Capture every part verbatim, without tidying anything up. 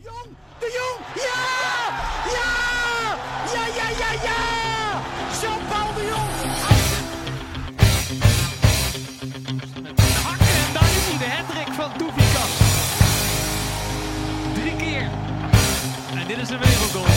Jong, de Jong, ja! Ja! Ja, ja, ja, ja! Jean-Paul de Jong! Hakken en daar is hij, de hattrick van Doefikas. Drie keer. En dit is een wereldgoal.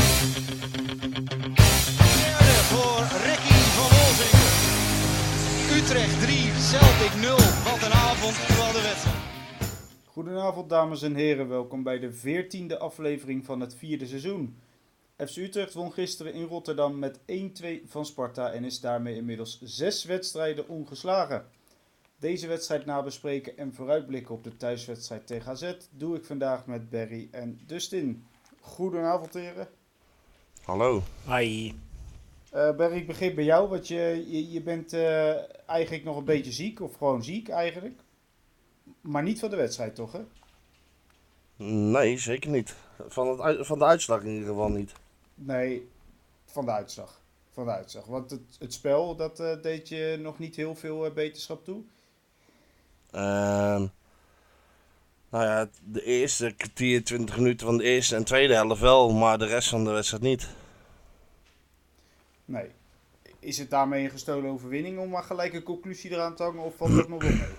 Derde voor Ricky van Wolfswinkel. Utrecht drie, Celtic nul. Wat een avond, terwijl de wedstrijd. Goedenavond dames en heren, welkom bij de veertiende aflevering van het vierde seizoen. F C Utrecht won gisteren in Rotterdam met één-twee van Sparta en is daarmee inmiddels zes wedstrijden ongeslagen. Deze wedstrijd nabespreken en vooruitblikken op de thuiswedstrijd tegen A Z doe ik vandaag met Barry en Dustin. Goedenavond heren. Hallo. Hoi. Uh, Barry, ik begin bij jou, want je, je, je bent uh, eigenlijk nog een beetje ziek, of gewoon ziek eigenlijk. Maar niet van de wedstrijd toch, hè? Nee, zeker niet. Van, het, uit- van de uitslag in ieder geval niet. Nee, van de uitslag. Van de uitslag. Want het, het spel, dat uh, deed je nog niet heel veel uh, beterschap toe. Ehm nou ja, de eerste kwartier, twintig minuten van de eerste en tweede helft wel, maar de rest van de wedstrijd niet. Nee. Is het daarmee een gestolen overwinning om maar gelijk een conclusie eraan te hangen, of valt dat nog wel mee?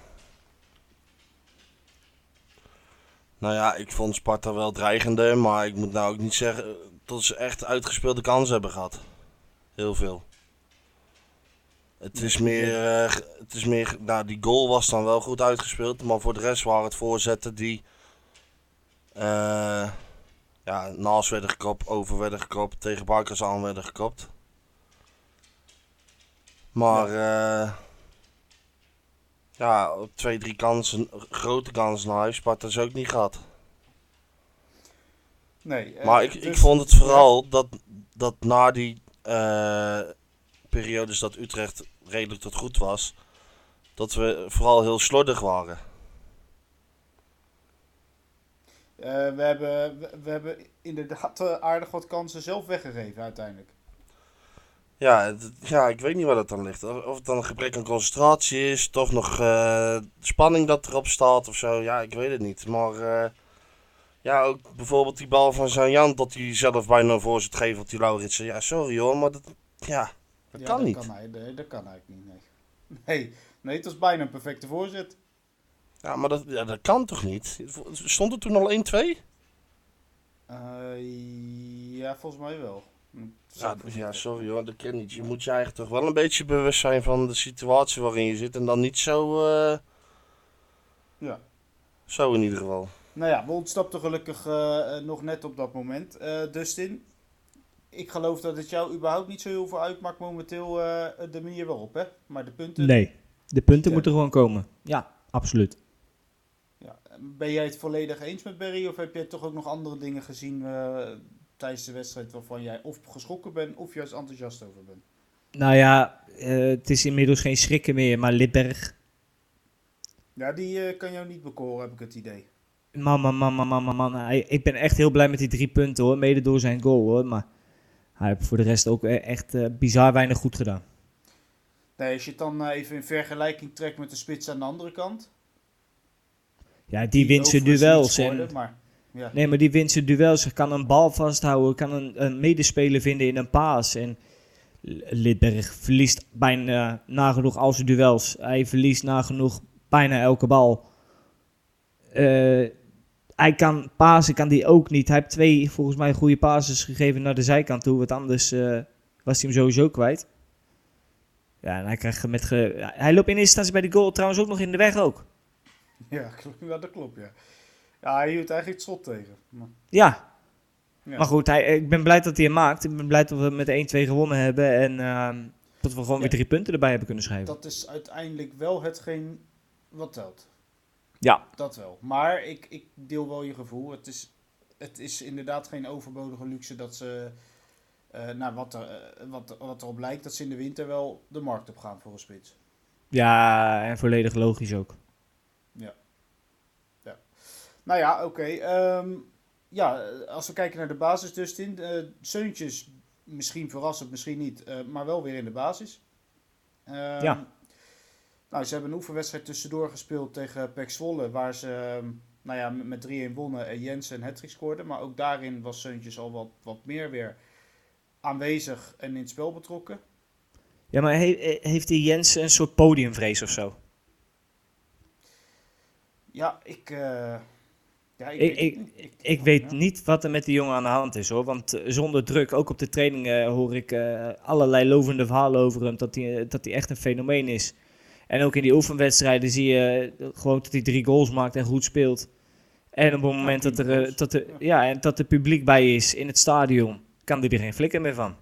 Nou ja, ik vond Sparta wel dreigender, maar ik moet nou ook niet zeggen dat ze echt uitgespeelde kansen hebben gehad. Heel veel. Het is meer, uh, het is meer, nou die goal was dan wel goed uitgespeeld, maar voor de rest waren het voorzetten die uh, ja, naast werden gekopt, over werden gekopt, tegen Barkers aan werden gekopt. Maar uh, ja, op twee, drie kansen, grote kansen naar huis, Sparta is ook niet gehad. Nee. Uh, Maar ik, dus, ik vond het vooral dat, dat na die uh, periodes dat Utrecht redelijk tot goed was, dat we vooral heel slordig waren. Uh, we, hebben, we, we hebben inderdaad uh, aardig wat kansen zelf weggegeven uiteindelijk. Ja, het, ja, ik weet niet waar dat dan ligt. Of of het dan een gebrek aan concentratie is, toch nog uh, spanning dat erop staat of zo. Ja, ik weet het niet. Maar uh, ja, ook bijvoorbeeld die bal van Zanjan, dat hij zelf bijna een voorzet geeft op die Lauritsen. Ja, sorry hoor, maar dat, ja, dat ja, kan dat niet. Kan hij, nee, dat kan eigenlijk niet, nee. Nee, nee, het was bijna een perfecte voorzet. Ja, maar dat, ja, dat kan toch niet? Stond er toen al één-twee? Uh, ja, volgens mij wel. Ja, ja, sorry hoor, dat ken niet. Je moet je eigenlijk toch wel een beetje bewust zijn van de situatie waarin je zit en dan niet zo, uh, ja. Zo in ieder geval. Nou ja, we ontsnapten gelukkig uh, nog net op dat moment. Uh, Dustin, ik geloof dat het jou überhaupt niet zo heel veel uitmaakt momenteel uh, de manier waarop, hè? Maar de punten... Nee, de punten Ja. moeten gewoon komen. Ja, absoluut. Ja. Ben jij het volledig eens met Barry of heb jij toch ook nog andere dingen gezien uh, tijdens de wedstrijd waarvan jij of geschrokken bent of juist enthousiast over bent? Nou ja, uh, het is inmiddels geen schrikken meer, maar Lidberg... Ja, die uh, kan jou niet bekoren, heb ik het idee. Man, man, man, man, man, man, man. Hij, ik ben echt heel blij met die drie punten hoor, mede door zijn goal hoor. Maar hij heeft voor de rest ook echt uh, bizar weinig goed gedaan. Nee, als je het dan uh, even in vergelijking trekt met de spits aan de andere kant. Ja, die, die wint zijn duels. En... Maar, ja. Nee, maar die wint zijn duels. Hij kan een bal vasthouden, kan een, een medespeler vinden in een paas. En Lidberg verliest bijna uh, nagenoeg al zijn duels. Hij verliest nagenoeg bijna elke bal. Uh, hij kan pasen, kan die ook niet. Hij heeft twee, volgens mij, goede passes gegeven naar de zijkant toe. Want anders uh, was hij hem sowieso kwijt. Ja, en hij krijgt met ge... Hij loopt in eerste instantie bij die goal trouwens ook nog in de weg ook. Ja, dat klopt, ja. Ja, hij hield eigenlijk het schot tegen. Maar... Ja. ja. Maar goed, hij, ik ben blij dat hij hem maakt. Ik ben blij dat we met één-twee gewonnen hebben. En uh, dat we gewoon ja. weer drie punten erbij hebben kunnen schrijven. Dat is uiteindelijk wel hetgeen wat telt. Ja. Dat wel. Maar ik, ik deel wel je gevoel. Het is, het is inderdaad geen overbodige luxe dat ze, uh, nou, wat, er, uh, wat, wat erop lijkt, dat ze in de winter wel de markt op gaan voor een spits. Ja, en volledig logisch ook. Ja. ja. Nou ja, oké. Okay. Um, ja, als we kijken naar de basis, Dustin. Uh, Seuntjes, misschien verrassend, misschien niet, uh, maar wel weer in de basis. Um, ja. Nou, ze hebben een oefenwedstrijd tussendoor gespeeld tegen P E C Zwolle, waar ze nou ja, met drie-een wonnen en Jensen een hat-trick scoorde. Maar ook daarin was Seuntjes al wat, wat meer weer aanwezig en in het spel betrokken. Ja, maar he- heeft die Jensen een soort podiumvrees of zo? Ja, ik... Uh, ja, ik, Ik, weet, ik, niet. ik, ik weet niet wat er met die jongen aan de hand is hoor. Want uh, zonder druk, ook op de trainingen hoor ik uh, allerlei lovende verhalen over hem. Dat hij dat hij echt een fenomeen is. En ook in die oefenwedstrijden zie je uh, gewoon dat hij drie goals maakt en goed speelt. En op het moment ja, dat er, uh, dat, er, ja, en dat er publiek bij is in het stadion, kan hij er geen flikker meer van.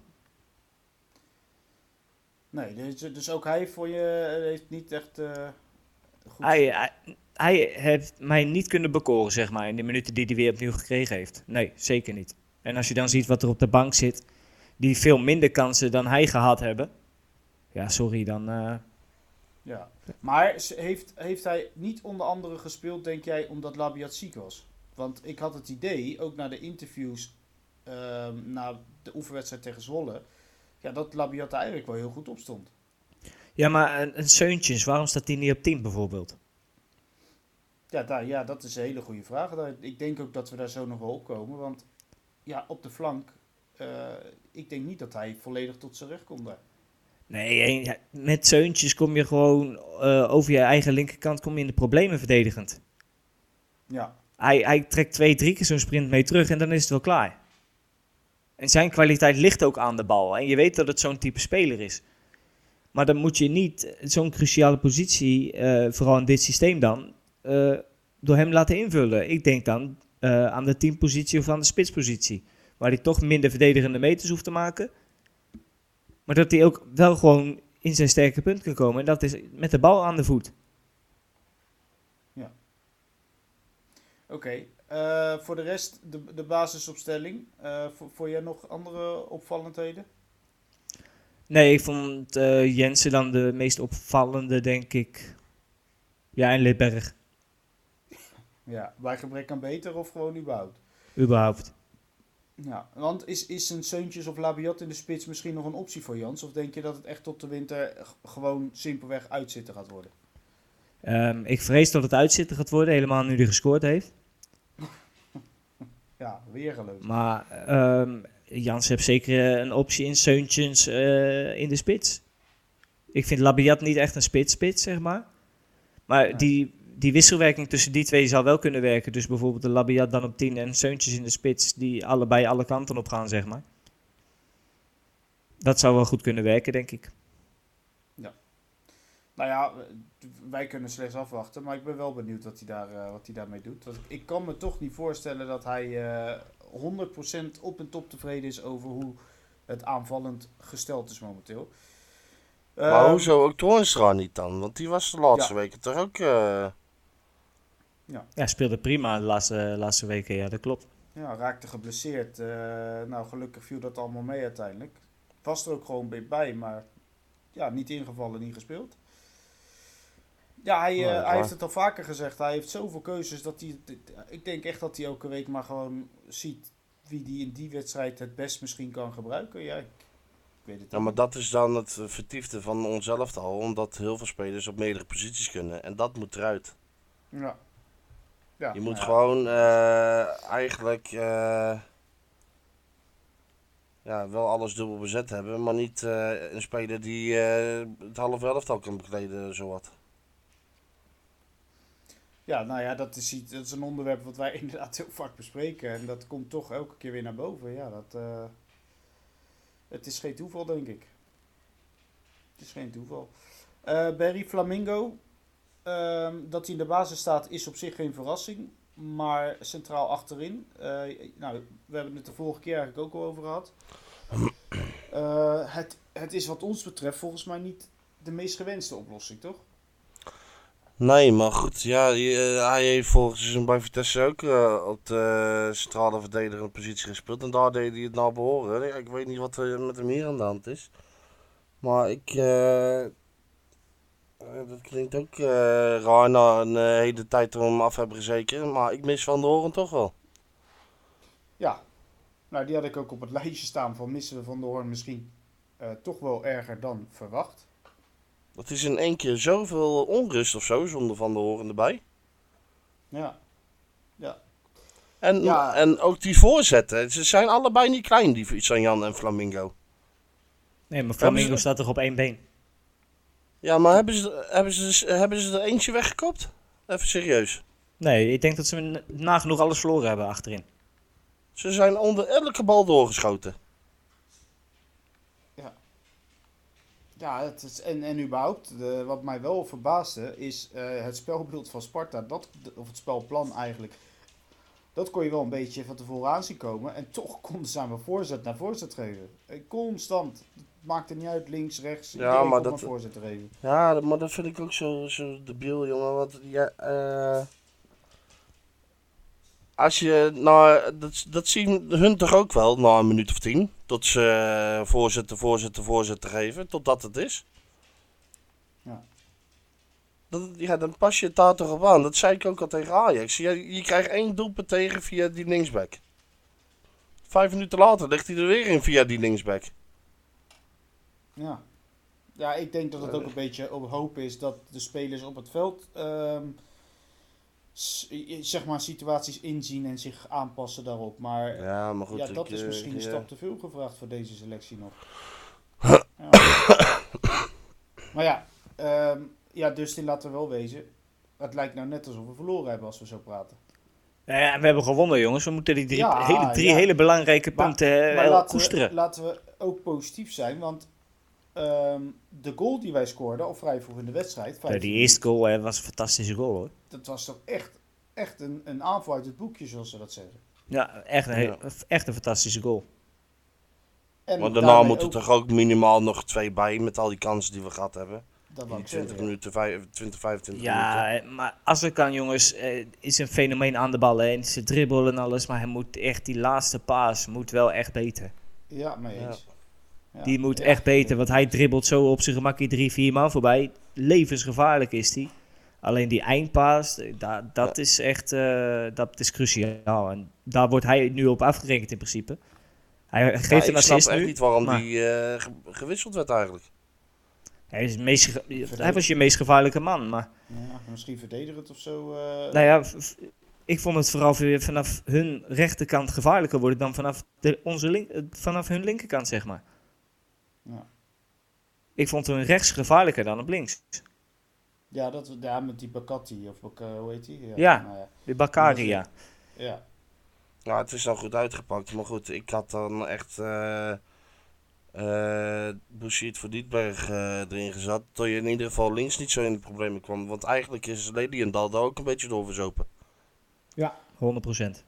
Nee, dus, dus ook hij voor je heeft niet echt uh, goed... Hij, hij, hij heeft mij niet kunnen bekoren, zeg maar, in de minuten die hij weer opnieuw gekregen heeft. Nee, zeker niet. En als je dan ziet wat er op de bank zit, die veel minder kansen dan hij gehad hebben. Ja, sorry, dan... Uh... Ja, maar heeft, heeft hij niet onder andere gespeeld, denk jij, omdat Labiat ziek was? Want ik had het idee, ook na de interviews, uh, na de oefenwedstrijd tegen Zwolle, ja, dat Labiat er eigenlijk wel heel goed op stond. Ja, maar een, een Seuntjes, waarom staat hij niet op tien bijvoorbeeld? Ja, daar, ja, dat is een hele goede vraag. Ik denk ook dat we daar zo nog wel op komen. Want ja, op de flank, uh, ik denk niet dat hij volledig tot zijn recht komt daar. Nee, ja, met Seuntjes kom je gewoon uh, over je eigen linkerkant kom je in de problemen verdedigend. Ja. Hij, hij trekt twee, drie keer zo'n sprint mee terug en dan is het wel klaar. En zijn kwaliteit ligt ook aan de bal. En je weet dat het zo'n type speler is. Maar dan moet je niet zo'n cruciale positie, uh, vooral in dit systeem dan, uh, door hem laten invullen. Ik denk dan uh, aan de teampositie of aan de spitspositie. Waar hij toch minder verdedigende meters hoeft te maken. Maar dat hij ook wel gewoon in zijn sterke punt kan komen. En dat is met de bal aan de voet. Ja. Oké. Okay. Uh, voor de rest, de, de basisopstelling. Uh, Vond jij nog andere opvallendheden? Nee, ik vond uh, Jensen dan de meest opvallende, denk ik. Ja, en Lidberg. Ja, bij gebrek aan beter of gewoon überhaupt? Überhaupt. Ja, want is, is een Seuntjes of Labiat in de spits misschien nog een optie voor Jans? Of denk je dat het echt tot de winter g- gewoon simpelweg uitzitten gaat worden? Um, ik vrees dat het uitzitten gaat worden, helemaal nu hij gescoord heeft. Ja, weer geloof. Maar um, Jans heeft zeker een optie in Seuntjes uh, in de spits. Ik vind Labiat niet echt een spits-spits, zeg maar. Maar nee. die, die wisselwerking tussen die twee zou wel kunnen werken. Dus bijvoorbeeld de Labiat dan op tien en Seuntjes in de spits, die allebei alle kanten op gaan, zeg maar. Dat zou wel goed kunnen werken, denk ik. Ja. Nou ja, wij kunnen slechts afwachten, maar ik ben wel benieuwd wat hij, daar, uh, wat hij daarmee doet. Want ik kan me toch niet voorstellen dat hij uh, honderd procent op en top tevreden is over hoe het aanvallend gesteld is momenteel. Maar uh, hoezo ook Toornstra niet dan? Want die was de laatste ja. weken toch ook... Uh... Ja. ja, speelde prima de laatste, laatste weken, ja, dat klopt. Ja, raakte geblesseerd. Uh, nou, gelukkig viel dat allemaal mee uiteindelijk. Was er ook gewoon bij, maar ja, niet ingevallen, niet gespeeld. Ja, hij, uh, nou, hij heeft het al vaker gezegd. Hij heeft zoveel keuzes dat hij... Ik denk echt dat hij elke week maar gewoon ziet wie die in die wedstrijd het best misschien kan gebruiken. Ja, ik, ik weet het ja, maar dat is dan het vertiefde van ons elftal, omdat heel veel spelers op meerdere posities kunnen. En dat moet eruit. Ja. Ja, je moet nou ja. gewoon uh, eigenlijk uh, ja, wel alles dubbel bezet hebben, maar niet uh, een speler die uh, het halve elftal kan bekleden, zowat. Ja, nou ja, dat is, iets, dat is een onderwerp wat wij inderdaad heel vaak bespreken. En dat komt toch elke keer weer naar boven. Ja, dat, uh, het is geen toeval, denk ik. Het is geen toeval. Uh, Barry Flamingo, uh, dat hij in de basis staat, is op zich geen verrassing. Maar centraal achterin, uh, nou, we hebben het de vorige keer eigenlijk ook al over gehad. Uh, het, het is wat ons betreft volgens mij niet de meest gewenste oplossing, toch? Nee, maar goed, ja, hij heeft volgens seizoen bij Vitesse ook uh, op de centrale verdedigende positie gespeeld. En daar deed hij het nou behoren. Ja, ik weet niet wat er met hem hier aan de hand is. Maar ik, uh, dat klinkt ook uh, raar na een uh, hele tijd dat we hem af hebben gezeken. Maar ik mis Van der Hoorn toch wel. Ja, nou die had ik ook op het lijstje staan van missen we Van der Hoorn misschien uh, toch wel erger dan verwacht. Dat is in één keer zoveel onrust of zo, zonder Van der Hoorn erbij. Ja. Ja. En, Ja. en ook die voorzetten. Ze zijn allebei niet klein, die Sanjan en Flamingo. Nee, maar Flamingo Hebben ze- staat toch op één been? Ja, maar hebben ze, hebben ze, hebben ze er eentje weggekopt? Even serieus. Nee, ik denk dat ze n- nagenoeg alles verloren hebben achterin. Ze zijn onder elke bal doorgeschoten. Ja, het is, en, en überhaupt, de, wat mij wel verbaasde, is eh, het spelbeeld van Sparta, dat, of het spelplan eigenlijk. Dat kon je wel een beetje van tevoren aan zien komen. En toch konden ze aan mijn voorzet naar voorzet geven. Eh, Constant. Het maakte niet uit, links, rechts. Ja, Iedereen maar kon dat- maar voorzet te geven. Ja, dat- maar dat vind ik ook zo, zo debiel, jongen. Want ja, eh, als je, nou, dat, dat zien hun toch ook wel na een minuut of tien. Tot ze eh, voorzetten, voorzetten, voorzetten geven. Totdat het is. Ja. Dat, ja, dan pas je het daar toch op aan. Dat zei ik ook al tegen Ajax. Je, je krijgt één doelpunt tegen via die linksback. Vijf minuten later ligt hij er weer in via die linksback. Ja. Ja, ik denk dat het ook een beetje op hoop is dat de spelers op het veld ehm, s- zeg maar situaties inzien en zich aanpassen daarop. Maar Ja, maar goed. ja, dat ik, is eh, misschien een ja. stap te veel gevraagd voor deze selectie nog. Ja. Maar ja, ehm, ja, Dustin, laten we wel wezen. Het lijkt nou net alsof we verloren hebben als we zo praten. Ja, ja, we hebben gewonnen, jongens. We moeten die drie, Ja, hele, drie ja. hele belangrijke Maar- punten eh, Maar wel laten koesteren. we, laten we ook positief zijn, want ehm, de goal die wij scoorden al vrij vroeg in de wedstrijd, Ja, vijftien die eerste goal hè, was een fantastische goal, hoor. dat was toch echt, echt een, een aanval uit het boekje, zoals ze dat zeggen. Ja, echt een, heel- echt een fantastische goal. En Maar daarna daarmee moeten ook- er toch ook minimaal nog twee bij met al die kansen die we gehad hebben. dat wou Die ik twintig zeggen. minuten, vijf- twintig, vijfentwintig minuten. Ja, eh, maar als het kan, jongens, eh, is een fenomeen aan de bal. Hè. En ze dribbelen en alles, maar hij moet echt, die laatste paas moet wel echt beter. Ja, mee eens. Ja. Die moet Ja. echt beter, want hij dribbelt zo op zijn gemakkie drie, vier man voorbij. Levensgevaarlijk is die. Alleen die eindpaas, eh, da- dat is echt eh, dat is cruciaal. En daar wordt hij nu op afgerekend in principe. Hij geeft Ja, een ik snap assist echt nu. niet waarom maar- die eh, ge- gewisseld werd eigenlijk. Hij, is het meest ge- hij was je meest gevaarlijke man, maar... Ja, misschien verdedigend of zo. eh, Nou ja, v- v- ik vond het vooral weer vanaf hun rechterkant gevaarlijker worden dan vanaf, de, onze link, eh, vanaf hun linkerkant, zeg maar. Ja. Ik vond hun rechts gevaarlijker dan op links. ja, dat, ja, met die Bakati, of Bak, hoe heet die? Ja. Nou ja. De Bakari, ja. Ja. Nou, het is al goed uitgepakt. Maar goed, ik had dan echt eh eh Bouchid voor Dietberg eh, erin gezet. Dat je in ieder geval links niet zo in de problemen kwam. Want eigenlijk is Leliendal daar ook een beetje doorverzopen. honderd procent.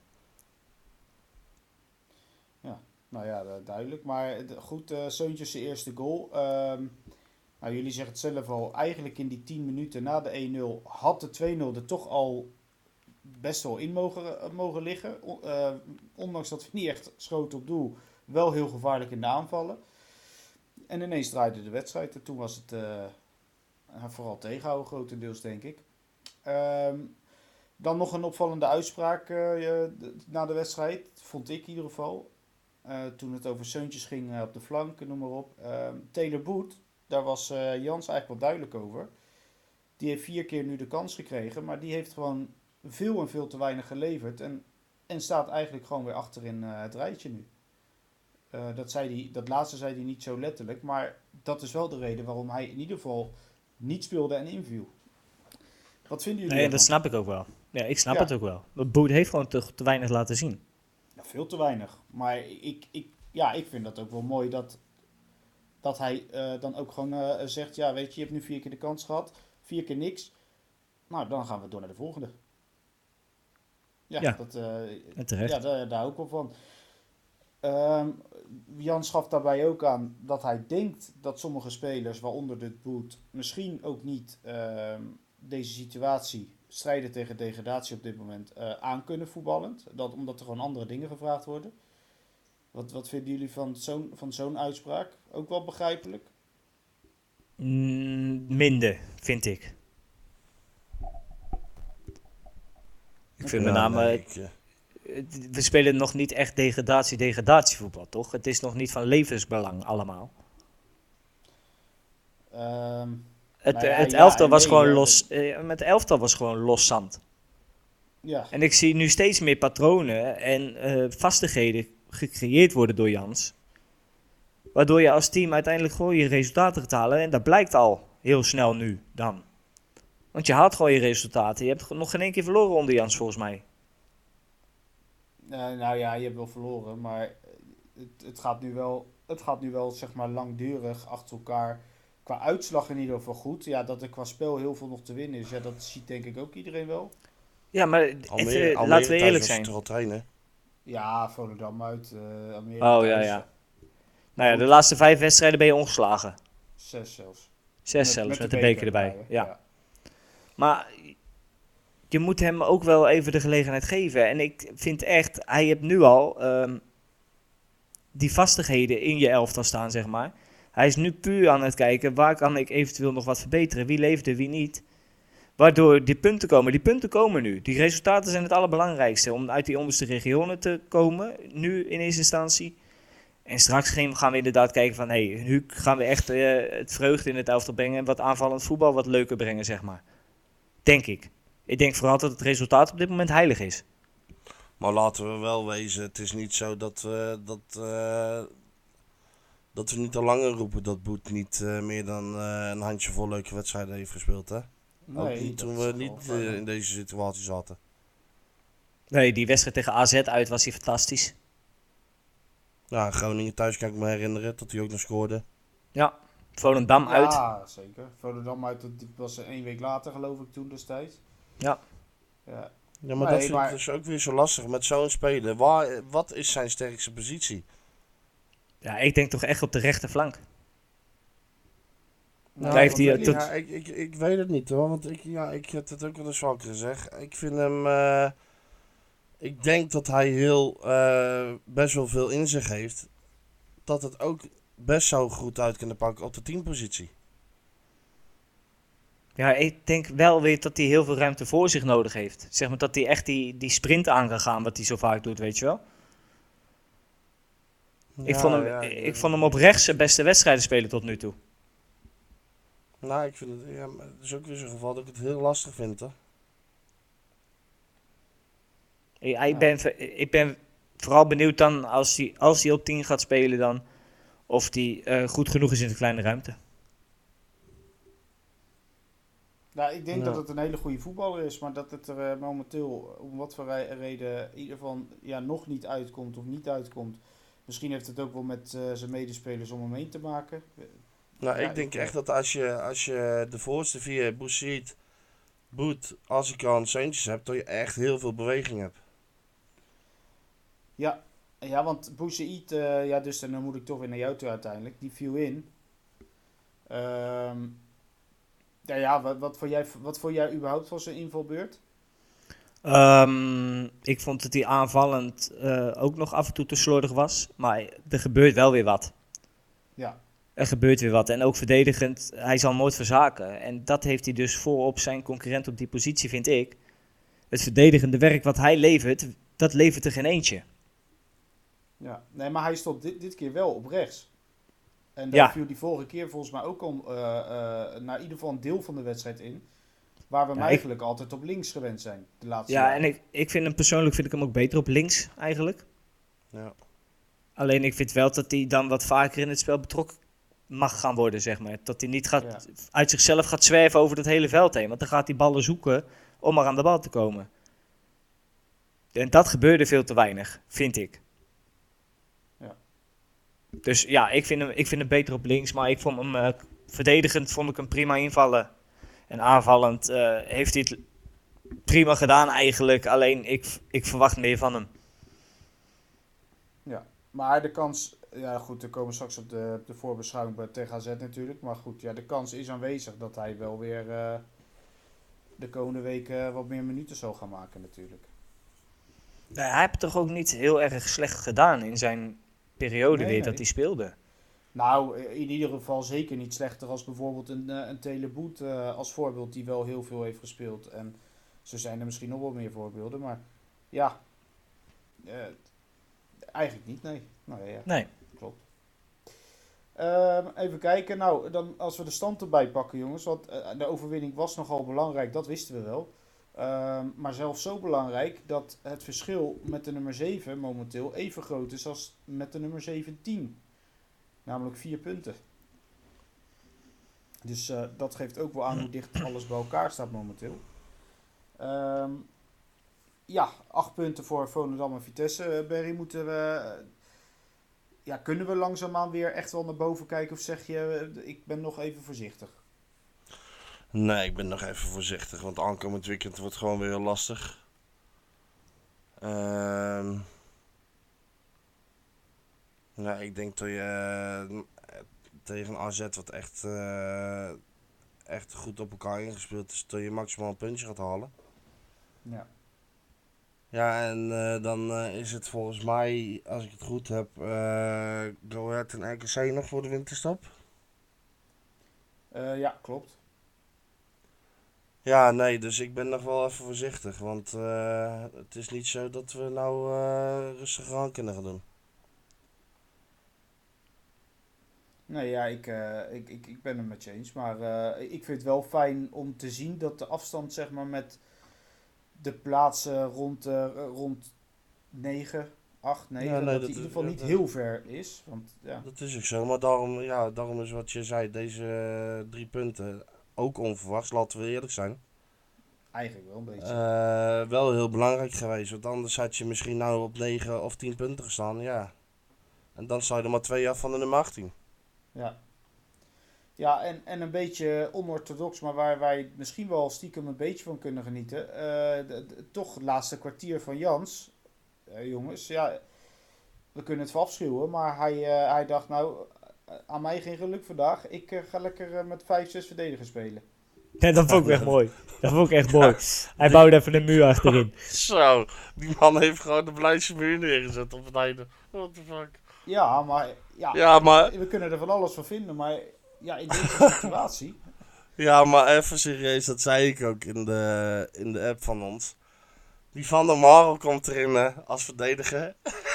Nou ja, du- duidelijk. Maar eh, goed, eh Seuntjes zijn eerste goal. Ehm, nou, jullie zeggen het zelf al. Eigenlijk in die tien minuten na de één nul had de twee nul er toch al best wel in mogen, eh, mogen liggen. O- eh, ondanks dat we niet echt schoten op doel. Wel heel gevaarlijk in de aanvallen. En ineens draaide de wedstrijd. En toen was het eh, vooral tegenhouden grotendeels, denk ik. Ehm, dan nog een opvallende uitspraak eh, eh, na de wedstrijd. Vond ik in ieder geval. Uh, toen het over Seuntjes ging uh, op de flank, noem maar op. Uh, Taylor Boet, daar was uh, Jans eigenlijk wel duidelijk over. Die heeft vier keer nu de kans gekregen, maar die heeft gewoon veel en veel te weinig geleverd. En, en staat eigenlijk gewoon weer achter in uh, het rijtje nu. Uh, dat, zei die, dat laatste zei hij niet zo letterlijk, maar dat is wel de reden waarom hij in ieder geval niet speelde en inviel. Wat vinden jullie Nee, dat ervan? snap ik ook wel. Ja, ik snap Ja. het ook wel. Maar Boet heeft gewoon te, te weinig laten zien. Ja, veel te weinig. Maar ik, ik, ja, ik vind dat ook wel mooi dat, dat hij uh, dan ook gewoon uh, zegt... Ja, weet je, je hebt nu vier keer de kans gehad. Vier keer niks. Nou, dan gaan we door naar de volgende. Ja, Ja, dat, uh, En terecht. ja daar, daar hou ik wel van. Um, Jan schaf daarbij ook aan dat hij denkt dat sommige spelers, waaronder de Boet, misschien ook niet um, deze situatie... strijden tegen degradatie op dit moment uh, aan kunnen voetballend. Dat, omdat er gewoon andere dingen gevraagd worden. Wat, wat vinden jullie van zo'n, van zo'n uitspraak? Ook wel begrijpelijk? Mm, minder, vind ik. Ik vind Ja, met name... nee, ik, eh, We spelen nog niet echt degradatie-degradatievoetbal, toch? Het is nog niet van levensbelang allemaal. Um, Het, Nou ja, het ja elftal en was nee, gewoon ja, los. Eh, met het elftal was gewoon los zand. Ja, En ik zie nu steeds meer patronen en eh, vastigheden gecreëerd worden door Jans. Waardoor je als team uiteindelijk gewoon je resultaten gaat halen. En dat blijkt al heel snel nu dan. Want je haalt gewoon je resultaten. Je hebt nog geen één keer verloren onder Jans volgens mij. Eh, nou ja, je hebt wel verloren, maar het, het, gaat nu wel, het gaat nu wel zeg maar langdurig achter elkaar. Qua uitslag in ieder geval goed. Ja, dat er qua spel heel veel nog te winnen is. Ja, dat ziet denk ik ook iedereen wel. Ja, maar Almere, even, Almere laten we thuis eerlijk was zijn. toch al trainen? Ja, Volendam uit. Uh, Almere Oh ja, thuis. ja. Nou ja, de laatste vijf wedstrijden ben je ongeslagen. Zes zelfs. Zes zelfs, met de beker erbij. Ja. Maar je moet hem ook wel even de gelegenheid geven. En ik vind echt, hij heeft nu al um, die vastigheden in je elftal staan, zeg maar. Hij is nu puur aan het kijken, waar kan ik eventueel nog wat verbeteren? Wie leeft er, wie niet? Waardoor die punten komen. Die punten komen nu. Die resultaten zijn het allerbelangrijkste. Om uit die onderste regionen te komen, nu in eerste instantie. En straks gaan we inderdaad kijken van, hé, hey, nu gaan we echt uh, het vreugde in het elftal brengen. En wat aanvallend voetbal wat leuker brengen, zeg maar. Denk ik. Ik denk vooral dat het resultaat op dit moment heilig is. Maar laten we wel wezen, het is niet zo dat, uh, dat, uh, dat we niet al langer roepen dat Boet niet uh, meer dan uh, een handjevol leuke wedstrijden heeft gespeeld, hè? Nee, Ook niet toen we niet uh, in deze situatie zaten. Nee, die wedstrijd tegen A Z uit was hij fantastisch. Ja, Groningen thuis kan ik me herinneren dat hij ook nog scoorde. Ja, Volendam uit. Ja, zeker. Volendam uit, dat was één week later geloof ik toen destijds. Ja. Ja, Ja, maar nee, dat vind maar... ik dus ook weer zo lastig met zo'n speler. Waar, wat is zijn sterkste positie? Ja, ik denk toch echt op de rechterflank. Nou, Daar heeft hij, ja, tot... ja, ik, ik, ik weet het niet hoor, want ik, ja, ik heb het ook wel eens vaker gezegd. Ik vind hem... Uh, ik denk dat hij heel uh, best wel veel in zich heeft. Dat het ook best zou goed uit kunnen pakken op de teampositie. Ja, ik denk wel weer dat hij heel veel ruimte voor zich nodig heeft. Zeg maar dat hij echt die, die sprint aan kan gaan, wat hij zo vaak doet, weet je wel. Ja, ik, vond hem, ja, ik vond hem op rechts zijn beste wedstrijden spelen tot nu toe. Nou, ik vind het, ja, maar het is ook weer zo'n geval dat ik het heel lastig vind, hoor. Ik, ik, ben, ik ben vooral benieuwd dan, als hij, als hij op tien gaat spelen dan, of hij uh, goed genoeg is in de kleine ruimte. Nou, ik denk ja. dat het een hele goede voetballer is, maar dat het er uh, momenteel om wat voor reden in ieder geval ja, nog niet uitkomt of niet uitkomt. Misschien heeft het ook wel met uh, zijn medespelers om hem heen te maken. Nou, ja, ik denk ik, echt dat als je, als je de voorste vier, Boussaïd, Boet, Azarkan, Seuntjes hebt, dat je echt heel veel beweging hebt. Ja, ja want Boussaïd, uh, ja, dus dan moet ik toch weer naar jou toe uiteindelijk, die viel in. Um, ja, ja wat, wat, vond jij, wat vond jij überhaupt van zijn invalbeurt? Um, ik vond dat hij aanvallend uh, ook nog af en toe te slordig was, maar er gebeurt wel weer wat. Ja. Er gebeurt weer wat en ook verdedigend, hij zal nooit verzaken. En dat heeft hij dus voorop zijn concurrent op die positie, vind ik. Het verdedigende werk wat hij levert, dat levert er geen eentje. Ja, nee, maar hij stond dit, dit keer wel op rechts. En daar ja. viel die vorige keer volgens mij ook al uh, uh, naar ieder geval een deel van de wedstrijd in. Waar we hem ja, eigenlijk ik... altijd op links gewend zijn. De laatste ja, jaren. en ik, ik vind hem persoonlijk vind ik hem ook beter op links eigenlijk. Ja. Alleen ik vind wel dat hij dan wat vaker in het spel betrokken mag gaan worden, zeg maar. Dat hij niet gaat, ja. uit zichzelf gaat zwerven over het hele veld heen. Want dan gaat hij ballen zoeken om maar aan de bal te komen. En dat gebeurde veel te weinig, vind ik. Ja. Dus ja, ik vind hem, ik vind hem beter op links. Maar ik vond hem uh, verdedigend vond ik hem prima invallen. En aanvallend uh, heeft hij het prima gedaan eigenlijk. Alleen ik, ik verwacht meer van hem. Ja, maar de kans... Ja goed, we komen straks op de, de voorbeschouwing tegen A Z natuurlijk. Maar goed, ja, de kans is aanwezig dat hij wel weer uh, de komende weken wat meer minuten zal gaan maken natuurlijk. Nou, hij heeft het toch ook niet heel erg slecht gedaan in zijn periode nee, weer nee. dat hij speelde. Nou, in ieder geval zeker niet slechter als bijvoorbeeld een, een Teleboet uh, als voorbeeld die wel heel veel heeft gespeeld. En zo zijn er misschien nog wel meer voorbeelden, maar ja, uh, eigenlijk niet, nee. Nou, ja, nee. Klopt. Uh, even kijken, nou, dan als we de stand erbij pakken jongens, want uh, de overwinning was nogal belangrijk, dat wisten we wel. Um, maar zelfs zo belangrijk dat het verschil met de nummer zeven momenteel even groot is als met de nummer zeventien. Namelijk vier punten. Dus uh, dat geeft ook wel aan hoe dicht alles bij elkaar staat momenteel. Um, ja, acht punten voor Volendam en Vitesse. Uh, Berry, moeten we... Uh, ja, kunnen we langzaamaan weer echt wel naar boven kijken? Of zeg je, uh, ik ben nog even voorzichtig? Nee, ik ben nog even voorzichtig. Want aankomend weekend wordt gewoon weer heel lastig. Uh, nou, ik denk dat je uh, tegen A Z wat echt, uh, echt goed op elkaar ingespeeld is. Dat je maximaal een puntje gaat halen. Ja. Ja, en uh, dan uh, is het volgens mij, als ik het goed heb, uh, Go Ahead en R K C nog voor de winterstop. Uh, ja, klopt. Ja, nee, dus ik ben nog wel even voorzichtig. Want uh, het is niet zo dat we nou uh, rustig aan kunnen gaan doen. Nee, ja, ik, uh, ik, ik, ik ben het met je eens. Maar uh, ik vind het wel fijn om te zien dat de afstand, zeg maar, met de plaatsen rond, uh, rond negen, acht, negen, Ja, nee, dat, dat die in is- ieder geval dat- niet dat- heel ver is. Want ja, Dat is ook zo, maar daarom, ja, daarom is wat je zei, deze uh, drie punten ook onverwachts, laten we eerlijk zijn. eigenlijk wel een beetje. Uh, wel heel belangrijk geweest, want anders had je misschien nou op negen of tien punten gestaan, ja. En dan sta je er maar twee af van de nummer achttien. Ja, ja en, en een beetje onorthodox, maar waar wij misschien wel stiekem een beetje van kunnen genieten. Uh, de, de- toch het laatste kwartier van Jans. Uh, jongens, ja, we kunnen het verafschuwen, maar hij, uh, hij dacht nou, uh, aan mij geen geluk vandaag. Ik uh, ga lekker uh, met vijf, zes verdedigers spelen. Ja, dat vond ik echt mooi. Dat vond ik echt mooi. Hij bouwde even een muur achterin. Zo, die man heeft gewoon de Blijtse muur neergezet op het einde. What the fuck. Ja, maar, ja, Ja, maar, we kunnen er van alles van vinden, maar ja, in deze situatie... ja, maar even serieus, dat zei ik ook in de, in de app van ons. Die Van der Marel komt erin hè, als verdediger.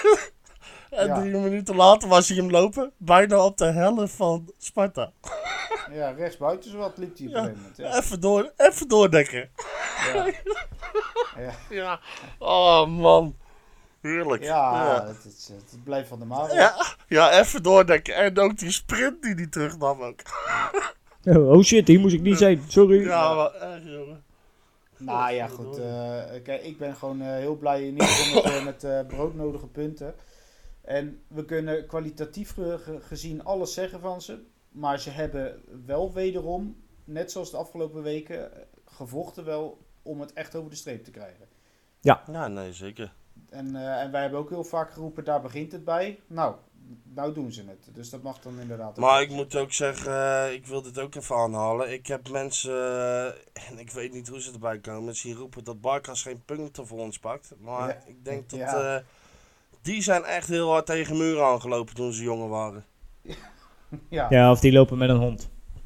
En Ja. drie minuten later was hij hem lopen, bijna op de helft van Sparta. Ja, rechtsbuiten wat liep hij op een Ja. gegeven moment. Ja. Even, door, even doordekken. Ja. Ja. Ja, oh man. Heerlijk. Ja, ja. Het, is, het blijft van de Marel. Ja, ja, even doordekken. En ook die sprint die hij terugnam ook. Oh shit, hier moest ik niet zijn. Sorry. Ja, maar echt jongen. Nou ja, goed. eh, kijk, ik ben gewoon eh, heel blij in ieder geval met, eh, met eh, broodnodige punten. En we kunnen kwalitatief ge- ge- gezien alles zeggen van ze. Maar ze hebben wel wederom, net zoals de afgelopen weken, eh, gevochten wel om het echt over de streep te krijgen. Ja, nee, zeker. En, eh, en wij hebben ook heel vaak geroepen, daar begint het bij. Nou, nou doen ze het. Dus dat mag dan inderdaad ook Maar wel ik zijn. moet ook zeggen, eh, ik wil dit ook even aanhalen. Ik heb mensen, eh, en ik weet niet hoe ze erbij komen, zien roepen dat Barkas geen punten voor ons pakt. Maar Ja. ik denk dat, Ja. eh, die zijn echt heel hard tegen muren aangelopen toen ze jonger waren. Ja. Ja, of die lopen met een hond.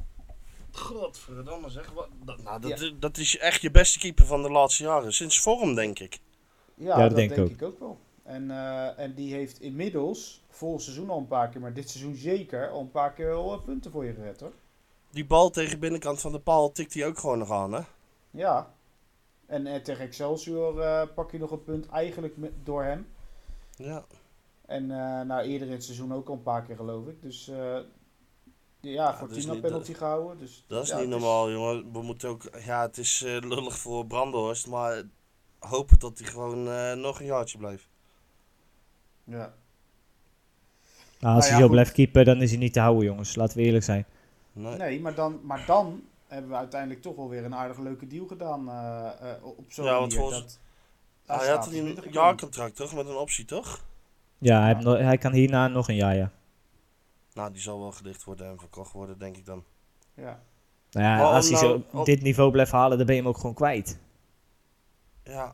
Godverdamme zeg, wat, dat, nou, dat, Ja. dat is echt je beste keeper van de laatste jaren. Sinds vorm, denk ik. Ja, dat dat denk denk, ik ik ook wel. En, eh, en die heeft inmiddels, vol seizoen al een paar keer, maar dit seizoen zeker, al een paar keer wel eh, punten voor je gered hoor. Die bal tegen binnenkant van de paal tikt hij ook gewoon nog aan, hè? Ja. En eh, tegen Excelsior eh, pak je nog een punt eigenlijk met, door hem. Ja. En eh, nou, eerder in het seizoen ook al een paar keer geloof ik. Dus eh, ja, Ja, voor dat is Tina niet- penalty gehouden. Dus, Dat is ja, niet het normaal, jongen. We moeten ook, ja, het is eh, lullig voor Brandenhorst, maar hopen dat hij gewoon eh, nog een jaartje blijft. Ja. Nou, als ja, hij zo goed. blijft keepen, dan is hij niet te houden, jongens. Laten we eerlijk zijn. Nee. Nee, maar dan, maar dan hebben we uiteindelijk toch wel weer een aardig leuke deal gedaan eh, eh, op zo'n Ja, want manier. volgens- dat, daar Hij staat had hij een twintig jaarcontract, toch? Met een optie, toch? Ja, hij, Ja. heeft no- hij kan hierna nog een jaar, ja. Nou, die zal wel gedicht worden en verkocht worden, denk ik dan. Ja. Nou ja, Maar om als hij zo nou- om- dit niveau blijft halen, dan ben je hem ook gewoon kwijt. Ja.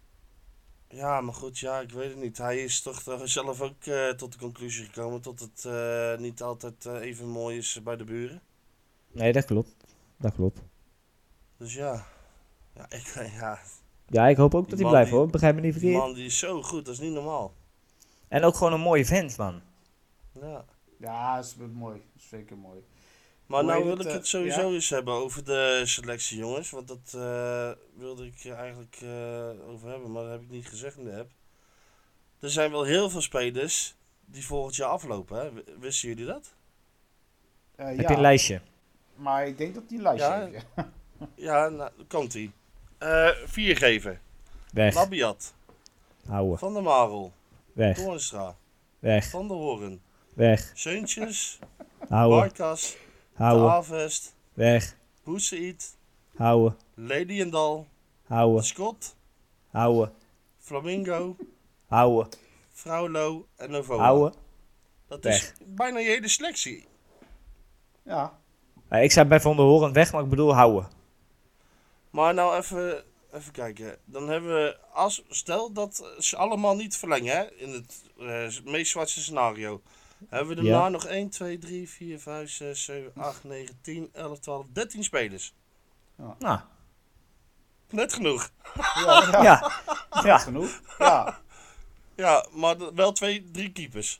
Ja, maar goed, ja, ik weet het niet. Hij is toch toch zelf ook eh, tot de conclusie gekomen dat het eh, niet altijd eh, even mooi is bij de buren. Nee, dat klopt. Dat klopt. Dus ja. Ja, ik, ja. Ja, ik hoop ook Die dat hij man blijft die- hoor. Begrijp me niet Die verkeerd. man die is zo goed, dat is niet normaal. En ook gewoon een mooie vent, man. Ja. Ja, dat is mooi. Dat is zeker mooi. Maar Hoe nou heet wil het, ik eh, het sowieso ja? eens hebben over de selectie, jongens. Want dat eh, wilde ik er eigenlijk eh, over hebben, maar dat heb ik niet gezegd in de app. Er zijn wel heel veel spelers die volgend jaar aflopen, hè? W- Wisten jullie dat? Eh, Heb ja, je een lijstje? maar ik denk dat die lijstje Ja. heeft. Ja. Ja, nou, komt ie. Eh vier geven. Weg. Labiat, Houden. Van der Marel, Weg. Toornstra, Weg. Van der Hoorn, Weg. Seuntjes, Houden. Barkas, De Houden. Avest, Weg. Boussaïd, Houden. Leliendal, Houden. Scott, Houden. Flamingo, Houden. Fraulo en Novoa. Houden. Dat Weg. is bijna je hele selectie. Ja. Eh, Ik zei bij Van der Hoorn weg, maar ik bedoel houden. Maar nou even, even kijken. Dan hebben we, als, stel dat ze allemaal niet verlengen, hè, in het eh, meest zwarte scenario. Hebben we daarna Ja. nog één, twee, drie, vier, vijf, zes, zeven, acht, negen, tien, elf, twaalf, dertien spelers. Nou, Net genoeg. Ja, ja. ja. Ja. Genoeg. Ja. Ja, maar d- wel twee, drie keepers.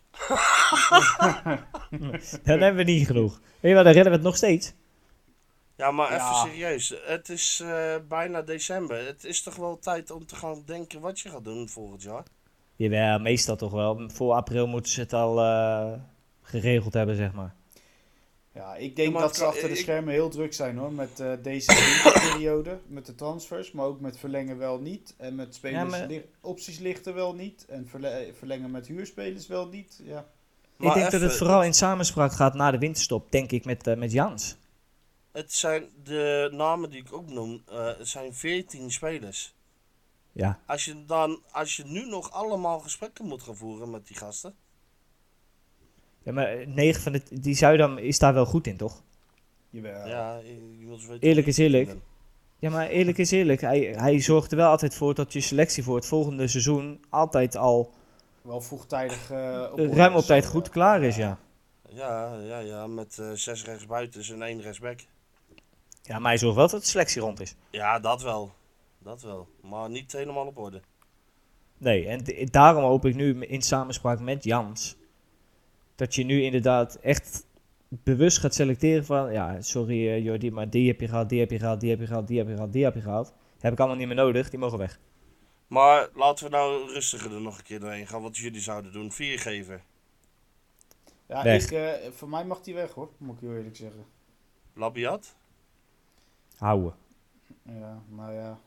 Dan hebben we niet genoeg. Weet je wat, dan redden we het nog steeds. Ja, maar Ja. even serieus. Het is eh, bijna december. Het is toch wel tijd om te gaan denken wat je gaat doen volgend jaar. Jawel, meestal toch wel. Voor april moeten ze het al eh, geregeld hebben, zeg maar. Ja, ik denk Ja, maar dat het ze kan- achter de ik- schermen heel druk zijn hoor. Met eh, deze winterperiode. Met de transfers. Maar ook met verlengen wel niet. En met spelers Ja, maar- li- opties lichten wel niet. En verle- verlengen met huurspelers wel niet. Ja. Maar ik denk dat even, het vooral in samenspraak gaat na de winterstop, denk ik, met, eh, met Jans. Het zijn de namen die ik ook noem. eh, het zijn veertien spelers. Ja. Als je dan, als je nu nog allemaal gesprekken moet gaan voeren met die gasten. Ja, maar negen van de, die Zuidam is daar wel goed in, toch? Jawel. Ja, je, je moet eens weten Eerlijk wie is eerlijk. ik ben. Ja, maar eerlijk is eerlijk. Hij, hij zorgt er wel altijd voor dat je selectie voor het volgende seizoen altijd al Wel vroegtijdig. eh, op eh, orde ruim op is, tijd eh, goed klaar is, ja. Ja, ja, ja, met eh, zes rechtsbuitens en één rechtsback. Ja, maar hij zorgt wel dat de selectie rond is. Ja, dat wel. Dat wel. Maar niet helemaal op orde. Nee, en d- daarom hoop ik nu in samenspraak met Jans dat je nu inderdaad echt bewust gaat selecteren van, ja, sorry eh, Jordi, maar die heb je gehad, die heb je gehad, die heb je gehad, die heb je gehad, die heb je gehad. Heb ik allemaal niet meer nodig, die mogen weg. Maar laten we nou rustiger er nog een keer doorheen gaan. Wat jullie zouden doen. Vier geven. Ja, Weg. ik, eh, voor mij mag die weg hoor. Moet ik heel eerlijk zeggen. Labiat. Houden. Ja, maar ja.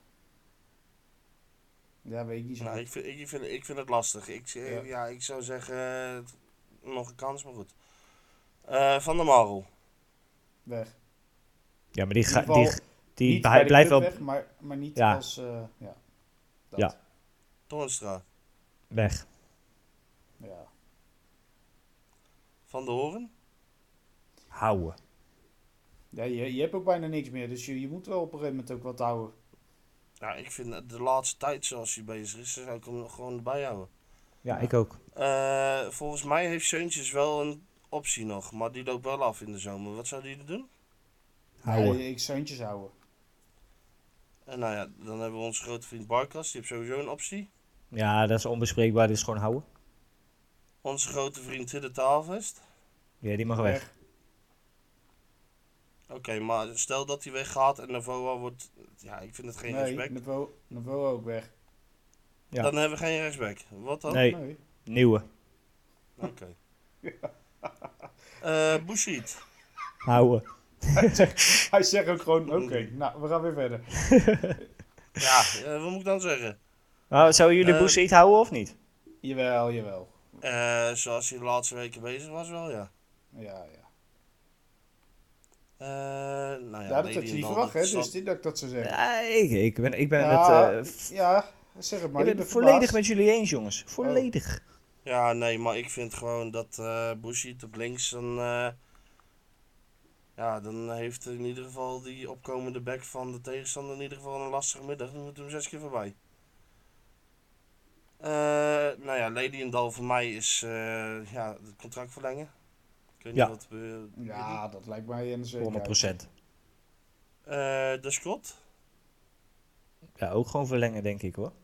Ja, weet ik niet zo. Nou, ik, vind, ik, vind, ik vind het lastig. Ik, eh, Ja. ja. ik zou zeggen, eh, het- nog een kans, maar goed. Eh, Van der Marel. Weg. Ja, maar die, In ga, ieder die, geval die, niet hij bij de blijft club wel weg, maar, maar niet Ja. als... eh, ja. Dat. Ja. Toornstra. weg. Ja. Van der Hoorn. Houden. Ja, je, je hebt ook bijna niks meer, dus je, je moet wel op een gegeven moment ook wat houden. Ja, ik vind de laatste tijd zoals hij bezig is, zou ik hem nog gewoon erbij houden. Ja, ik ook. Eh, volgens mij heeft Seuntjes wel een optie nog, maar die loopt wel af in de zomer. Wat zou die doen? Houden. Ja, ik zeuntjes houden. En nou ja, dan hebben we onze grote vriend Barkas, die heeft sowieso een optie. Ja, dat is onbespreekbaar, dit is gewoon houden. Onze grote vriend Hidde Taalvest. Ja, die mag weg. Weg. Oké, maar stel dat hij weggaat en Novoa wordt... Ja, ik vind het geen Nee, rechtsback. niveau, niveau ook weg. Ja. Dan hebben we geen rechtsback. Wat dan? Nee, Nee. nieuwe. Oké. Eh Boussaïd. Houden. Hij zegt ook gewoon, oké, nou, we gaan weer verder. Ja, eh, wat moet ik dan zeggen? Nou, zouden jullie Eh, Boussaïd houden of niet? Jawel, jawel. Eh, zoals hij de laatste weken bezig was wel, ja. Ja, ja. Eh, nou ja, Ja, dat had je Lely niet en verwacht, hè, Dal, dus dat dit dat ik dat zou zeggen. Ja, ik, ik ben, ik ben Ja, het, eh, f- Ja, zeg het maar. ik ben ben het volledig verbaasd. met jullie eens, jongens. Volledig. Ja, nee, maar ik vind gewoon dat eh Boussaïd op links, dan, eh, ja, dan heeft in ieder geval die opkomende back van de tegenstander in ieder geval een lastige middag. Dan moet hem zes keer voorbij. Eh, nou ja, Lely en Dal voor mij is eh, ja, het contract verlengen. Ik weet Ja. niet wat we. Ja, dat lijkt mij een zekerheid. honderd procent. Eh, de Scott. Ja, ook gewoon verlengen, denk ik, hoor.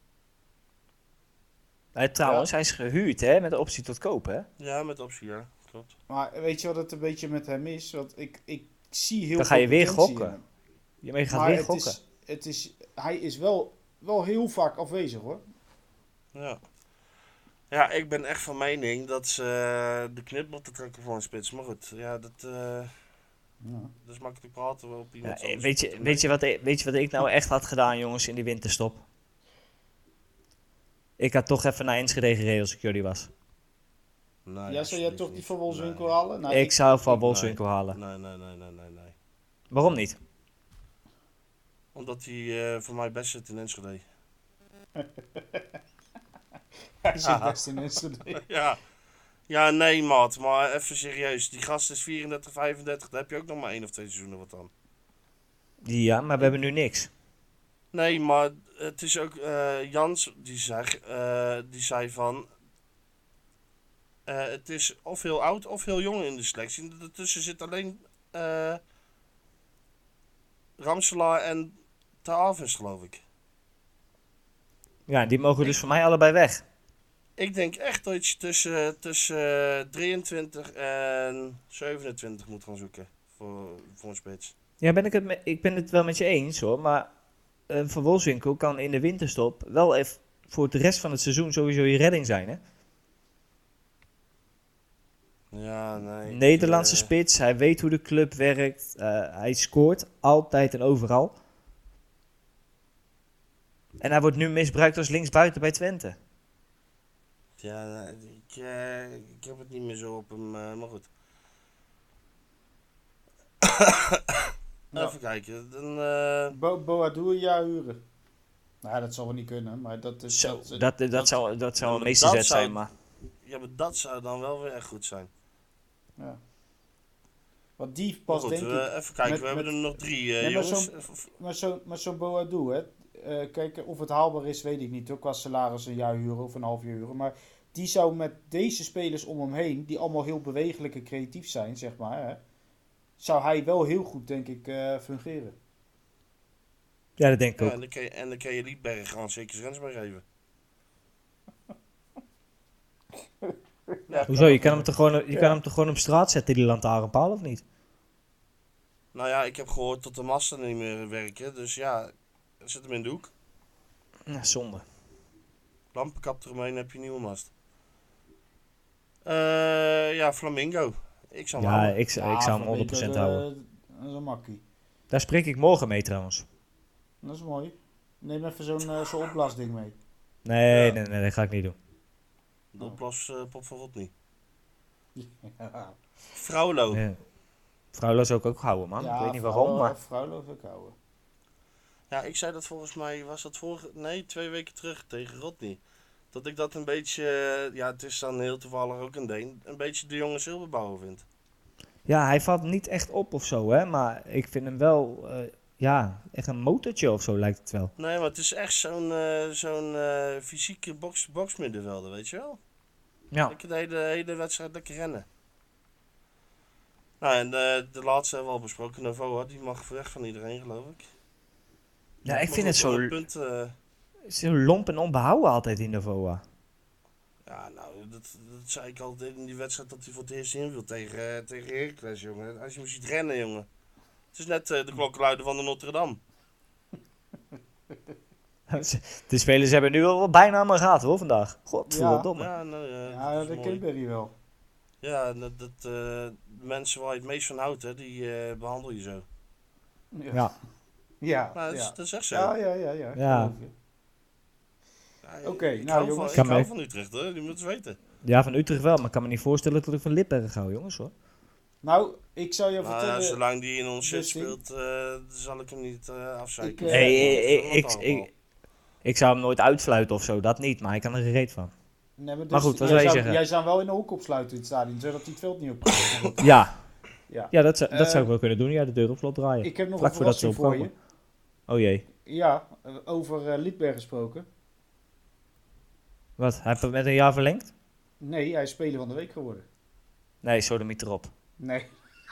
Eh, trouwens, hij is gehuurd, hè, met de optie tot kopen, hè? Ja, met optie, ja. Klopt. klopt. Maar weet je wat het een beetje met hem is? Want ik, ik zie heel Dan ga veel je weer potentie gokken. in hem. Ja, maar je gaat Maar weer het gokken. is, het is, hij is wel, wel heel vaak afwezig hoor. Ja. Ja, ik ben echt van mening dat ze uh, de knip moeten trekken voor een spits. Maar goed, ja, dat, uh, Ja. dat is makkelijk praten. Wel op Ja, iemand eh, anders weet, moet je, er weet, je mee. wat, ik- weet je wat ik nou echt had gedaan, jongens, in die winterstop? Ik had toch even naar Enschede gereden als ik jullie was. Nee, Ja, zou jij alsjeblieft toch niet niet. van Wolfswinkel Nee. halen? Nou, ik, zou van ik- Wolfswinkel halen. Nee, nee, nee, nee, nee, nee. Waarom niet? Omdat hij uh, voor mij best zit in Enschede. Hij zit Ja. best in Enschede. Ja. Ja, nee, maat. Maar even serieus. Die gast is vierendertig, vijfendertig. Daar heb je ook nog maar één of twee seizoenen wat aan. Ja, maar we hebben nu niks. Nee, maar het is ook... eh, Jans, die zei, eh, die zei van... eh, het is of heel oud of heel jong in de selectie. Daartussen zit alleen... eh Ramselaar en Ter Aves, geloof ik. Ja, die mogen dus voor mij allebei weg. Ik denk echt dat je tussen, tussen uh, drieëntwintig en zevenentwintig moet gaan zoeken voor, voor een spits. Ja, ben ik, het me- ik ben het wel met je eens hoor, maar uh, Van Wolfswinkel kan in de winterstop wel even voor de rest van het seizoen sowieso je redding zijn, hè? Ja, nee. Nederlandse uh, spits, hij weet hoe de club werkt, uh, hij scoort altijd en overal. En hij wordt nu misbruikt als linksbuiten bij Twente. Ja, ik, uh, ik heb het niet meer zo op hem, uh, maar goed. Ja. Even kijken. Dan, uh... Bo Boadu een jaar huren. Nou, dat zal wel niet kunnen, maar dat is... Zo, dat, dat, dat, dat zou, dat zou Ja, een maar meesterzet dat zou- zijn, maar... Ja, maar dat zou dan wel weer echt goed zijn. ja. Want die Maar pas goed, denk uh, ik... even kijken. met- we hebben met- er nog drie, uh, Nee, maar jongens. zo'n- Even- Maar zo'n maar zo'n Boadu, hè. Uh, kijk, of het haalbaar is, weet ik niet. Ook qua salaris een jaar huren of een half jaar huren. Maar die zou met deze spelers om hem heen, die allemaal heel bewegelijk en creatief zijn, zeg maar, hè, zou hij wel heel goed, denk ik, uh, fungeren. Ja, dat denk ik Ja, ook. en dan kan je, en dan kan je Liedberg gewoon zeker Rensberg geven. Ja, Hoezo, je kan hem toch gewoon, je Ja. kan hem toch gewoon op straat zetten, die lantaarnpaal, of niet? Nou ja, ik heb gehoord dat de masten niet meer werken. Dus ja, zet hem in de hoek. Ja, zonde. Lampenkap eromheen, heb je een nieuwe mast. Uh, ja, Flamingo. Ik zou hem Ja, houden. ik, zou- ik zou hem van honderd procent Beek, uh, houden. Dat is een makkie. Daar spreek ik morgen mee trouwens. Dat is mooi. Neem even zo'n uh, zo'n opblaasding mee. Nee, Ja. nee, nee, dat ga ik niet doen. De oplos uh, Pop van Rodney. Ja, Fraulo. Ja. Vrouwlo zou ik ook houden, man. ik weet niet waarom, maar... Vrouwloos ook houden. Ja, ik zei dat volgens mij, was dat vorige, nee, twee weken terug tegen Rodney. Dat ik dat een beetje, uh, ja, het is dan heel toevallig ook een Deen, een beetje de jonge Silberbouwer vind. Ja, hij valt niet echt op of zo, hè. Maar ik vind hem wel, uh, ja, echt een motortje of zo lijkt het wel. Nee, maar het is echt zo'n uh, zo'n uh, fysieke box, boxmiddenvelder, weet je wel? Ja. Ik de hele, hele wedstrijd lekker rennen. Nou, en de, de laatste hebben we al besproken, Novoa, die mag weg van iedereen, geloof ik. Ja, ik Maar vind het goed, zo, op punt, uh, zo lomp en onbehouden altijd in de V O A. ja, nou, dat, dat zei ik altijd in die wedstrijd dat hij voor het eerst inviel tegen, uh, tegen Heracles, jongen. Als je moest ziet rennen, jongen. Het is net uh, de klokkenluider van de Notre Dame. De spelers hebben nu al bijna aan me gehad, hoor, vandaag. Godverdomme. Ja, nou, uh, Ja, dat, dat is ken mooi. Barry wel. Ja, dat, dat uh, de mensen waar je het meest van houdt, hè, die uh, behandel je zo. Ja. Ja. Ja, Nou, dat, is, ja. dat is echt zo. Ja, ja, ja, ja. Ja. geloof je. Ja, Oké, ik nou, hou jongens. Van, Kan ik hou mij- van Utrecht, hoor. Die moeten het weten. Ja, van Utrecht wel, maar ik kan me niet voorstellen dat ik van Lippergen hou, jongens, hoor. Nou, ik zou je Nou, ja, vertellen... zolang die in ons shit Justin. speelt, uh, zal ik hem niet uh, afzeiken. Ik, Nee, eh, ik, ik, ik, ik, ik zou hem nooit uitfluiten of zo, dat niet, maar hij kan er gereed van. Nee, maar, dus Maar goed, wat jij zou je zou, zeggen? Jij zou hem wel in de hoek opsluiten in het stadion, zodat hij het veld niet op kan. Maar goed, Ja, ja. ja dat, zou, dat Eh, zou ik wel kunnen doen, ja, de deur op slot draaien. Ik heb nog Vlak een voordat ze verrassing voor je. opkomen. Oh jee, Ja, eh, over uh, Liedberg gesproken. wat, hij heeft het met een jaar verlengd? Nee, hij is speler van de week geworden. Nee, sodemiet erop. Nee.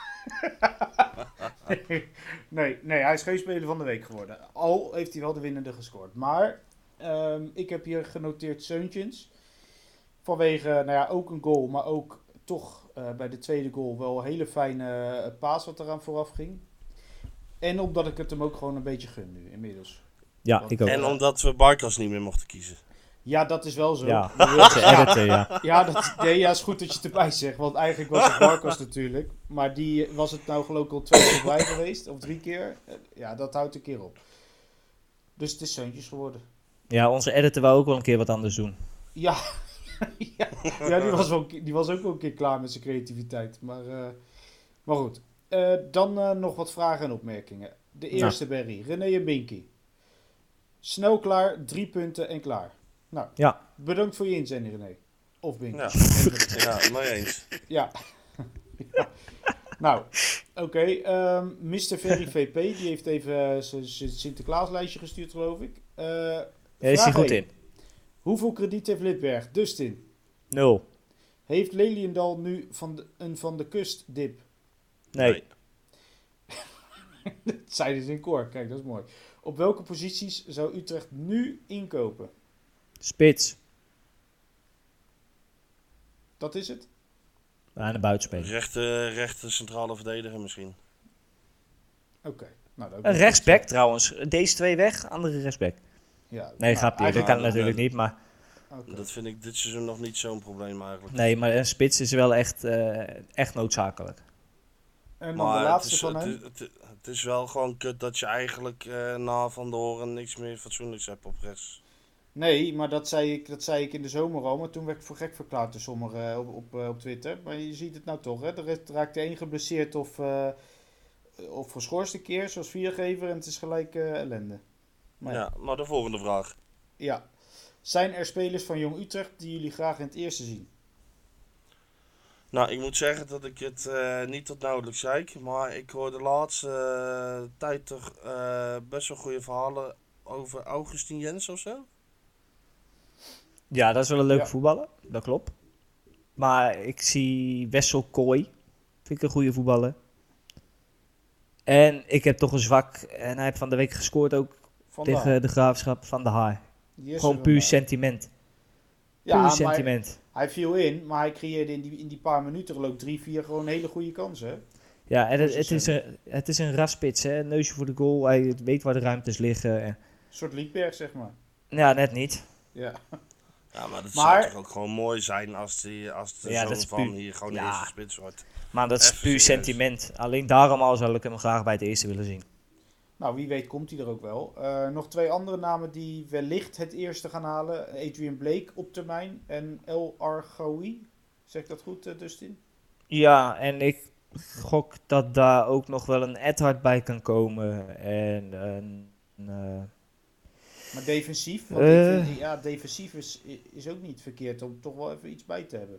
nee, nee, hij is geen speler van de week geworden. Al heeft hij wel de winnende gescoord. Maar um, ik heb hier genoteerd Seuntjens. Vanwege, nou ja, ook een goal, maar ook toch uh, bij de tweede goal wel een hele fijne uh, paas wat eraan vooraf ging. En omdat ik het hem ook gewoon een beetje gun nu inmiddels. Ja, Want, ik ook. En omdat we Barkas niet meer mochten kiezen. Ja, dat is wel zo. Ja, ja, editen, ja. ja, dat, nee, ja, is goed dat je het erbij zegt. Want eigenlijk was het Barkas natuurlijk. Maar die was het nou geloof ik al twee keer bij geweest. Of drie keer. Ja, dat houdt een keer op. Dus het is Seuntjes geworden. Ja, onze editor wou ook wel een keer wat anders doen. Ja, ja, ja die, was wel, die was ook wel een keer klaar met zijn creativiteit. Maar, uh, maar goed. Uh, dan uh, nog wat vragen en opmerkingen. De eerste, nou. Berry. René en Binky. Snel klaar, drie punten en klaar. Nou, ja. Bedankt voor je inzending, René. Of Binky. Ja, ja maar eens. Ja. ja. Nou, oké. Okay, um, mister Ferry V P, die heeft even zijn Sinterklaaslijstje gestuurd, geloof ik. Uh, ja, is hij goed in. Hoeveel krediet heeft Lidberg? Dustin? Nul. Heeft Leliendal nu van de, een van de kust dip? Nee. nee. Dat zeiden ze in koor. Kijk, dat is mooi. Op welke posities zou Utrecht nu inkopen? Spits. Dat is het? Aan de buitenspeler. Rechte, rechte centrale verdediger misschien. Oké. Okay. Nou, een rechtsback trouwens. Deze twee weg, andere rechtsback. Ja, nee, nou, grapje. Dat kan natuurlijk dat, niet, maar... Okay. Dat vind ik dit seizoen nog niet zo'n probleem eigenlijk. Nee, maar een spits is wel echt, uh, echt noodzakelijk. En dan maar de laatste het is, van hem? Het, het, het is wel gewoon kut dat je eigenlijk uh, na Van der Hoorn niks meer fatsoenlijks hebt op rechts. Nee, maar dat zei ik, dat zei ik in de zomer al. Maar toen werd ik voor gek verklaard door sommigen uh, op, op, uh, op Twitter. Maar je ziet het nou toch, hè. Er raakt de een geblesseerd of, uh, of geschorst een keer, zoals Viergever. En het is gelijk uh, ellende. Maar ja, ja, maar de volgende vraag. Ja. Zijn er spelers van Jong Utrecht die jullie graag in het eerste zien? Nou, ik moet zeggen dat ik het uh, niet tot nauwelijks zeik. Maar ik hoor de laatste uh, tijd toch uh, best wel goede verhalen over Augustin Jens of zo. Ja, dat is wel een leuke ja. voetballer. Dat klopt. Maar ik zie Wessel Kooi. Vind ik een goede voetballer. En ik heb toch een zwak. En hij heeft van de week gescoord ook van tegen de, de Graafschap van de Haar. Gewoon puur sentiment. Ja, puur sentiment. Hij viel in, maar hij creëerde in die, in die paar minuten geloof ik drie, vier gewoon hele goede kansen. Hè? Ja, en het, het, is een, het is een raspits, hè. Een neusje voor de goal. Hij weet waar de ruimtes liggen. En... Een soort Liedberg, zeg maar. Ja, net niet. Ja. Ja, maar dat maar... zou toch ook gewoon mooi zijn als, die, als de ja, zoon van puur... hier gewoon ja. de eerste spits wordt. Maar dat is Even puur serieus. sentiment. Alleen daarom al zou ik hem graag bij het eerste willen zien. Nou, wie weet komt hij er ook wel. Uh, nog twee andere namen die wellicht het eerste gaan halen. Adrian Blake op termijn en El Argaoui. Zeg ik dat goed, uh, Dustin? Ja, en ik gok dat daar ook nog wel een Edhard bij kan komen. En een... Uh... Maar defensief? Want uh... ik vind, ja, defensief is, is ook niet verkeerd om toch wel even iets bij te hebben.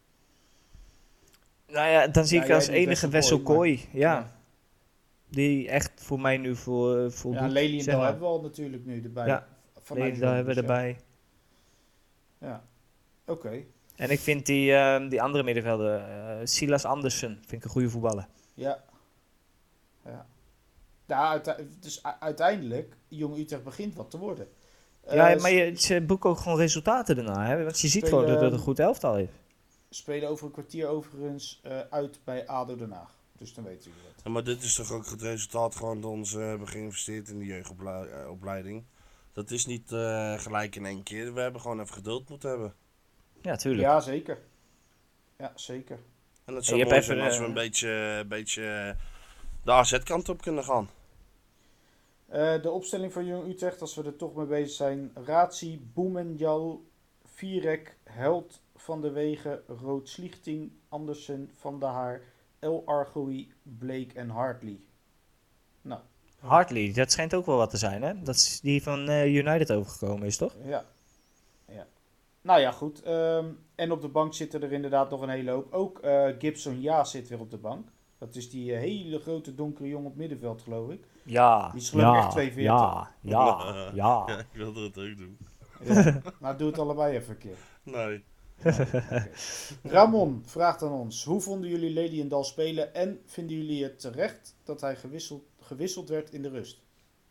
Nou ja, dan zie ja, ik als enige Wessel Kooi. Ja. ja. Die echt voor mij nu voor, voor ja, Leliendal zeg maar. hebben we al natuurlijk nu erbij. Ja, Leliendal hebben we erbij. Ja, oké. Okay. En ik vind die, uh, die andere middenvelder, uh, Silas Andersen, vind ik een goede voetballer. Ja. Ja. Ja, uite- dus uiteindelijk, Jong Utrecht begint wat te worden. Ja, uh, maar je, ze boeken ook gewoon resultaten daarna. Hè? Want je ziet spelen, gewoon dat het een goed elftal is. Spelen over een kwartier overigens uh, uit bij A D O Den Haag. Dus dan weten jullie dat. Ja, maar dit is toch ook het resultaat gewoon dat ons uh, hebben geïnvesteerd in de jeugdopleiding. Dat is niet uh, gelijk in één keer. We hebben gewoon even geduld moeten hebben. Ja, tuurlijk. Ja, zeker. Ja, zeker. En het zou mooi zijn als we een beetje, een beetje de A Z-kant op kunnen gaan. Uh, de opstelling van Jong Utrecht, als we er toch mee bezig zijn. Razi, Boemenjal, Vierek, Held, Van der Wegen, Rood Slichting, Andersen, Van der Haar, El Argaoui, Blake en Hartley. Nou. Hartley, dat schijnt ook wel wat te zijn, hè? Dat is die van uh, United overgekomen is, toch? Ja. ja. Nou ja, goed. Um, en op de bank zitten er inderdaad nog een hele hoop. Ook uh, Gibson Ja zit weer op de bank. Dat is die uh, hele grote donkere jongen op middenveld, geloof ik. Ja, die is geloof ik ja, echt tweeënveertig. ja, ja, ja. Ja, ik wilde het ook doen. Ja. Nou, doe het allebei even een keer. Nee. Okay. Ramon vraagt aan ons. Hoe vonden jullie Leliendal spelen en vinden jullie het terecht dat hij gewisseld, gewisseld werd in de rust?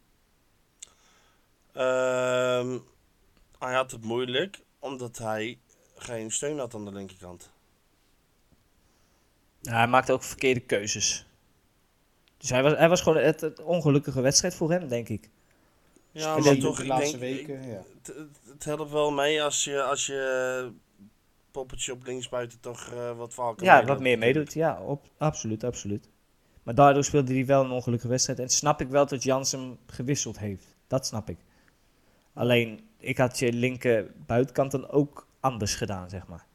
Um, hij had het moeilijk omdat hij geen steun had aan de linkerkant. Ja, hij maakte ook verkeerde keuzes. Dus hij was, hij was gewoon het, het ongelukkige wedstrijd voor hem, denk ik. Ja, En maar dan toch, de ik laatste denk, weken, ja. het, het- het helpt wel mee als je, als je poppetje op linksbuiten toch eh, wat vaker Ja, meeloopt wat meer natuurlijk. meedoet. Ja, op, absoluut, absoluut. Maar daardoor speelde hij wel een ongelukkige wedstrijd. En snap ik wel dat Jans hem gewisseld heeft. Dat snap ik. Alleen, ik had je linker buitenkant dan ook anders gedaan, zeg maar.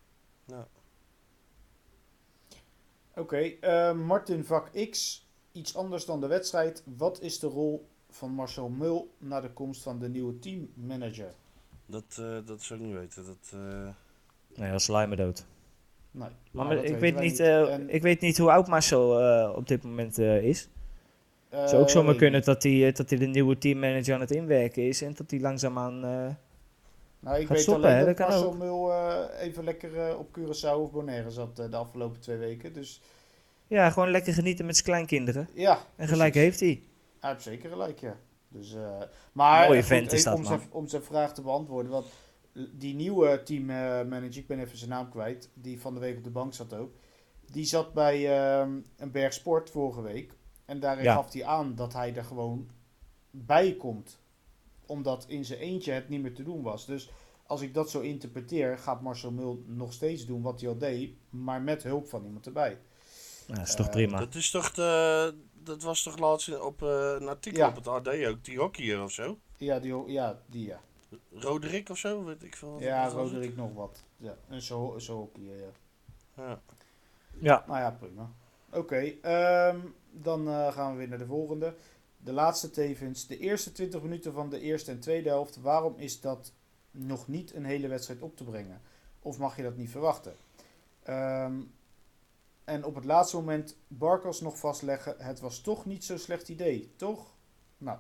Oké, eh, Martin vak X. Iets anders dan de wedstrijd. Wat is de rol van Marcel Mul na de komst van de nieuwe teammanager? Dat, eh, dat zou ik niet weten. Dat, eh, Nee, dat sla je me dood. Nee, Maar nou, dat ik, weten weet wij niet, eh, En, ik weet niet hoe oud Marcel eh, op dit moment eh, is. eh, Het zou ook zomaar weet kunnen ik dat hij, eh, dat hij de nieuwe teammanager aan het inwerken is. En dat hij langzaamaan... eh Nou, ik gaat weet stoppen, alleen hè, dat dat kan Marcel ook. Mul eh, even lekker eh, op Curaçao of Bonaire zat eh, de afgelopen twee weken. Dus ja, gewoon lekker genieten met zijn kleinkinderen. ja, En gelijk precies. heeft hij. Hij heeft zeker gelijk, ja. Dus, eh, maar Mooie goed, vent is even dat, om man. zijn, om zijn vraag te beantwoorden. Want die nieuwe teammanager, ik ben even zijn naam kwijt, die van de week op de bank zat ook. Die zat bij ehm, een berg sport vorige week. En daarin Ja. gaf hij aan dat hij er gewoon bij komt. Omdat in zijn eentje het niet meer te doen was. Dus als ik dat zo interpreteer, gaat Marcel Mul nog steeds doen wat hij al deed. Maar met hulp van iemand erbij. Nou, dat is toch Eh, prima. dat is toch de, dat was toch laatst op eh, een artikel Ja. op het A D ook, die hockeyer of zo? Ja, die, ja, die ja. Roderick of zo, weet ik veel. Ja, wat was het? Roderick nog wat. Ja, een zo, zo hockey, ja. Ja. Ja. Nou ja, prima. Oké, ehm, dan eh, gaan we weer naar de volgende. De laatste tevens. De eerste twintig minuten van de eerste en tweede helft. Waarom is dat nog niet een hele wedstrijd op te brengen? Of mag je dat niet verwachten? Ehm, en op het laatste moment Barkos nog vastleggen. Het was toch niet zo'n slecht idee, toch? Nou.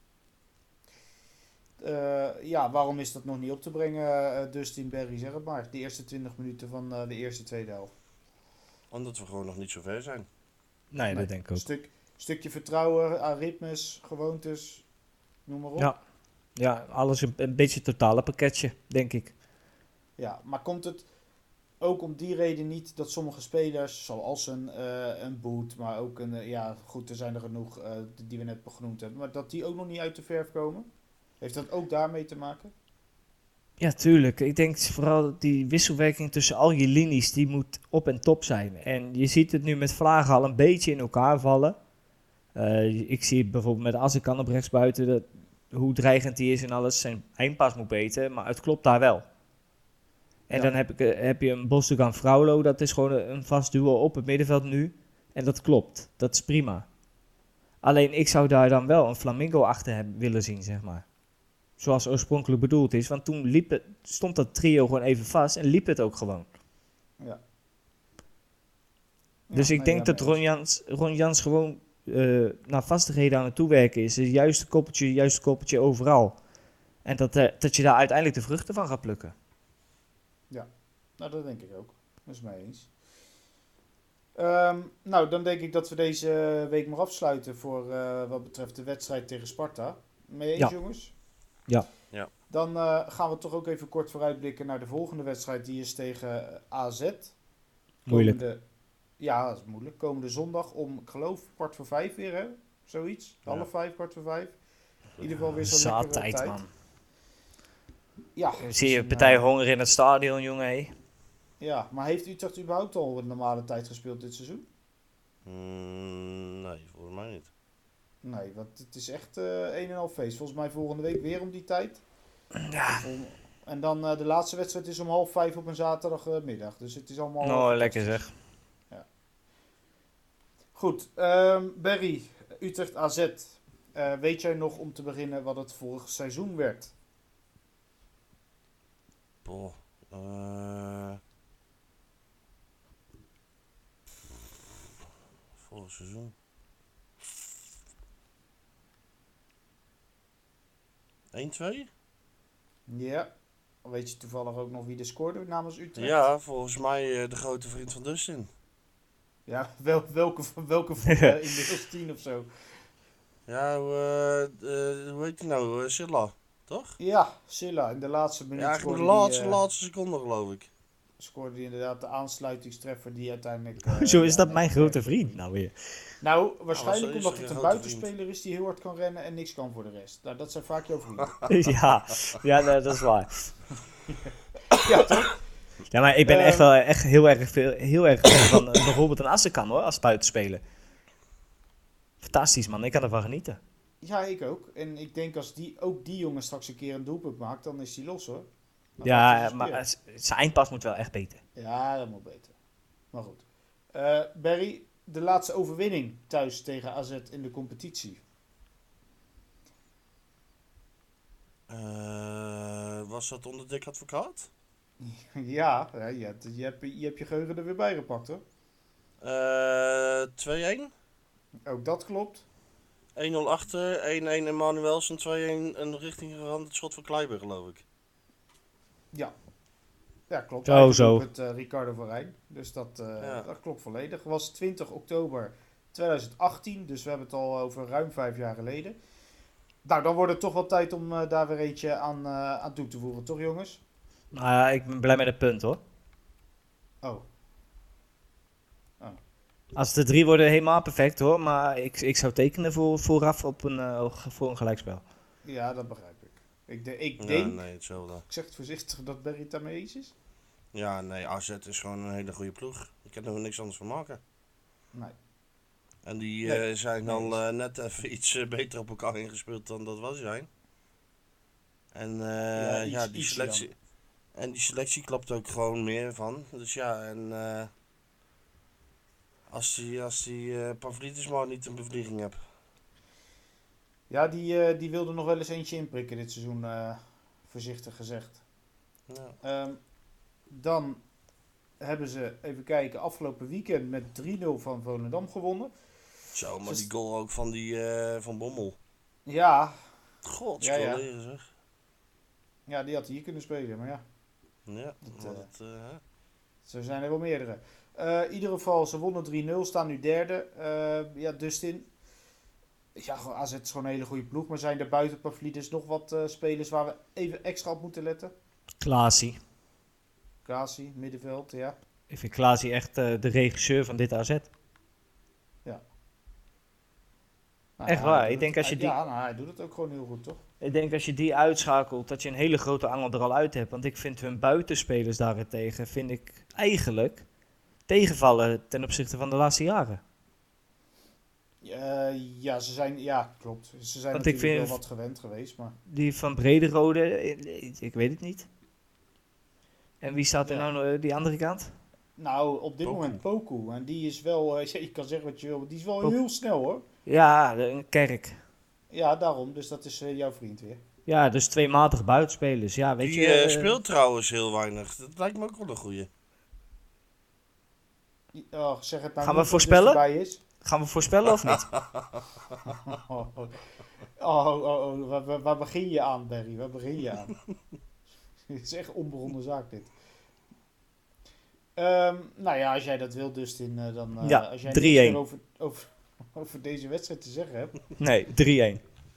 Eh, ja, waarom is dat nog niet op te brengen? Eh, Dustin Berry, zeg het maar. De eerste twintig minuten van eh, de eerste tweede helft. Omdat we gewoon nog niet zo ver zijn. Nee, Nee, dat denk ik Een ook. stuk, stukje vertrouwen, aan ritmes, gewoontes, noem maar op. Ja. Ja. Ja, alles een, een beetje het totale pakketje, denk ik. Maar komt het ook om die reden niet dat sommige spelers, zoals een, eh een Boet, maar ook een, eh, ja goed, er zijn er genoeg eh, die we net genoemd hebben, maar dat die ook nog niet uit de verf komen? Heeft dat ook daarmee te maken? Ja, tuurlijk. Ik denk vooral dat die wisselwerking tussen al je linies, die moet op en top zijn. En je ziet het nu met Vlagen al een beetje in elkaar vallen. Eh, ik zie bijvoorbeeld met Azarkan op rechtsbuiten, dat, hoe dreigend die is en alles. Zijn eindpas moet beter, maar het klopt daar wel. En Ja. dan heb, ik, eh, heb je een Bosdogan Fraulo, dat is gewoon een een vast duo op het middenveld nu. En dat klopt, dat is prima. Alleen ik zou daar dan wel een Flamingo achter hebben willen zien, zeg maar. Zoals oorspronkelijk bedoeld is, want toen liep het, stond dat trio gewoon even vast en liep het ook gewoon. Ja. Dus Ja, ik nee, denk ja, dat nee, Ron Jans, Ron Jans gewoon eh, naar vastigheden aan het toewerken is. Het juiste koppeltje, juiste koppeltje overal. En dat, eh, dat je daar uiteindelijk de vruchten van gaat plukken. Nou, dat denk ik ook. Dat is mij eens. Ehm, nou, dan denk ik dat we deze week maar afsluiten voor eh, wat betreft de wedstrijd tegen Sparta. Mee eens, Ja. jongens? Ja. Ja. Dan eh, gaan we toch ook even kort vooruitblikken naar de volgende wedstrijd. Die is tegen eh, A Z. Moeilijk. Komende- ja, dat is moeilijk. Komende zondag om, ik geloof, kwart voor vijf weer, hè? Zoiets. Ja. Half vijf, kwart voor vijf. In ieder geval weer zo'n Zaad lekkere tijd, tijd. man. Ja, Zie je dus een partij nou, honger in het stadion, jongen, hé. Ja, maar heeft Utrecht überhaupt al een normale tijd gespeeld dit seizoen? Mm, nee, volgens mij niet. Nee, want het is echt eh een en half feest. Volgens mij volgende week weer om die tijd. Ja, Of om- En dan eh, de laatste wedstrijd is om half vijf op een zaterdagmiddag. Dus het is allemaal... nou, lekker zeg. Goed, ehm Berry, Utrecht A Z. Eh, weet jij nog om te beginnen wat het vorig seizoen werd? Boah. eh Vorig seizoen. één twee? Ja. Weet je toevallig ook nog wie er scoorde namens Utrecht? Ja, volgens mij eh, de grote vriend van Dustin. Ja, wel, welke, welke van uh, inmiddels tien of zo? Ja, hoe, eh, eh, hoe heet hij nou? Uh, Silla, toch? Ja, Silla in de laatste minuut Ja, eigenlijk de scoorde die, laatste, eh, laatste seconde geloof ik. scoorde hij inderdaad de aansluitingstreffer die uiteindelijk... Uh, Zo is dat ja, mijn nee, grote vriend nou weer. Nou, Ja, waarschijnlijk maar zo is omdat hij het een een grote buitenspeler is die heel hard kan rennen en niks kan voor de rest. Nou, dat zijn vaak jouw vrienden. ja, ja nee, dat is waar. Ja, toch? Ja, maar ik ben Ehm. echt wel echt heel erg veel, heel erg fan van eh, bijvoorbeeld een Assekan hoor, als buitenspeler. Fantastisch man, ik kan ervan genieten. Ja, ik ook. En ik denk als die, ook die jongen straks een keer een doelpunt maakt, dan is hij los hoor. Dan gaat hij Ja, dus maar spelen. het- zijn eindpas moet wel echt beter. Ja, dat moet beter. Maar goed. Eh Barry, de laatste overwinning thuis tegen A Z in de competitie. Eh, was dat onder Dick Advocaat? ja, ja je, hebt, je, hebt, je hebt je geheugen er weer bij gepakt hoor. Eh, twee-een. Ook dat klopt. één nul achter, één-een Emanuelsen, twee-een een richting gerand, het schot van Kleiber geloof ik. Ja. Ja, klopt. Zo, Eigenlijk zo. ook het uh, Ricardo van Rijn. Dus dat, uh, Ja. dat klopt volledig. Was twintig oktober tweeduizend achttien. Dus we hebben het al over ruim vijf jaar geleden. Nou, dan wordt het toch wel tijd om uh, daar weer eentje aan, uh, aan toe te voegen. Toch jongens? Nou ja, ik ben blij met het punt hoor. Oh. Als de drie worden helemaal perfect hoor, maar ik, ik zou tekenen voor, vooraf op een, uh, voor een gelijkspel. Ja, dat begrijp ik. Ik, de, ik Ja, denk, nee, hetzelfde. ik zeg het voorzichtig, dat Barry het daarmee eens is. Ja, nee, A Z is gewoon een hele goede ploeg. Ik kan er niks anders van maken. Nee. En die Nee. eh, zijn Nee. al eh, net even iets eh, beter op elkaar ingespeeld dan dat was zijn. En eh, Ja, ja, iets- die ietsje selectie. En die selectie klopt ook gewoon meer van. Dus ja, en eh, als die, als die eh Pavlidis maar niet een bevlieging hebt. Ja, die, uh, die wilde nog wel eens eentje inprikken dit seizoen, uh, voorzichtig gezegd. Ja. Um, dan hebben ze, even kijken, afgelopen weekend met drie nul van Volendam gewonnen. Zo, maar Dus- die goal ook van die eh, van Bommel. Ja, God, Ja, ja. ja, zeg. ja, die had hier kunnen spelen, maar ja, Ja, Dat, maar eh, dat, eh, hè. zo zijn er wel meerdere. Uh, in ieder geval, ze wonnen drie nul, staan nu derde. Uh, ja, Dustin. Ja, gewoon, A Z is gewoon een hele goede ploeg, maar zijn er buiten Pavlidis nog wat uh, spelers waar we even extra op moeten letten? Klaasie. Kasi, middenveld, ja. Ik vind Klaasie echt uh, de regisseur van dit A Z. Nou, Echt ja, waar, hij ik doet denk het- als je hij- die- Ja, nou, hij doet het ook gewoon heel goed, toch? Ik denk als je die uitschakelt, dat je een hele grote angel er al uit hebt. Want ik vind hun buitenspelers daarentegen, vind ik eigenlijk tegenvallen ten opzichte van de laatste jaren. Uh, ja, ze zijn, ja, klopt. Ze zijn Want ik natuurlijk vind- wel wat gewend geweest, maar... Die van Brederode, eh, ik weet het niet. En wie staat er Ja. nou uh, die andere kant? Nou, op dit Poku. moment Poku. En die is wel, uh, je kan zeggen wat je wil, maar die is wel Poku. heel snel hoor. Ja, de- een kerk. Ja, daarom. Dus dat is uh, jouw vriend weer. Ja, dus twee matige buitenspelers. Ja, weet Die je. eh, eh, speelt trouwens heel weinig. Dat lijkt me ook wel een goeie. Oh, zeg het nou Gaan we niet, voorspellen? dat het erbij is. Gaan we voorspellen of niet? Oh, oh, oh, oh, oh. Waar, waar, waar begin je aan, Barry? Waar begin je aan? Het is echt onbegonnen zaak dit. Um, nou ja, als jij dat wil, Dustin, uh, dan... Uh, Ja, als jij drie niks een. meer over, over, over deze wedstrijd te zeggen hebt... Nee, drie-een.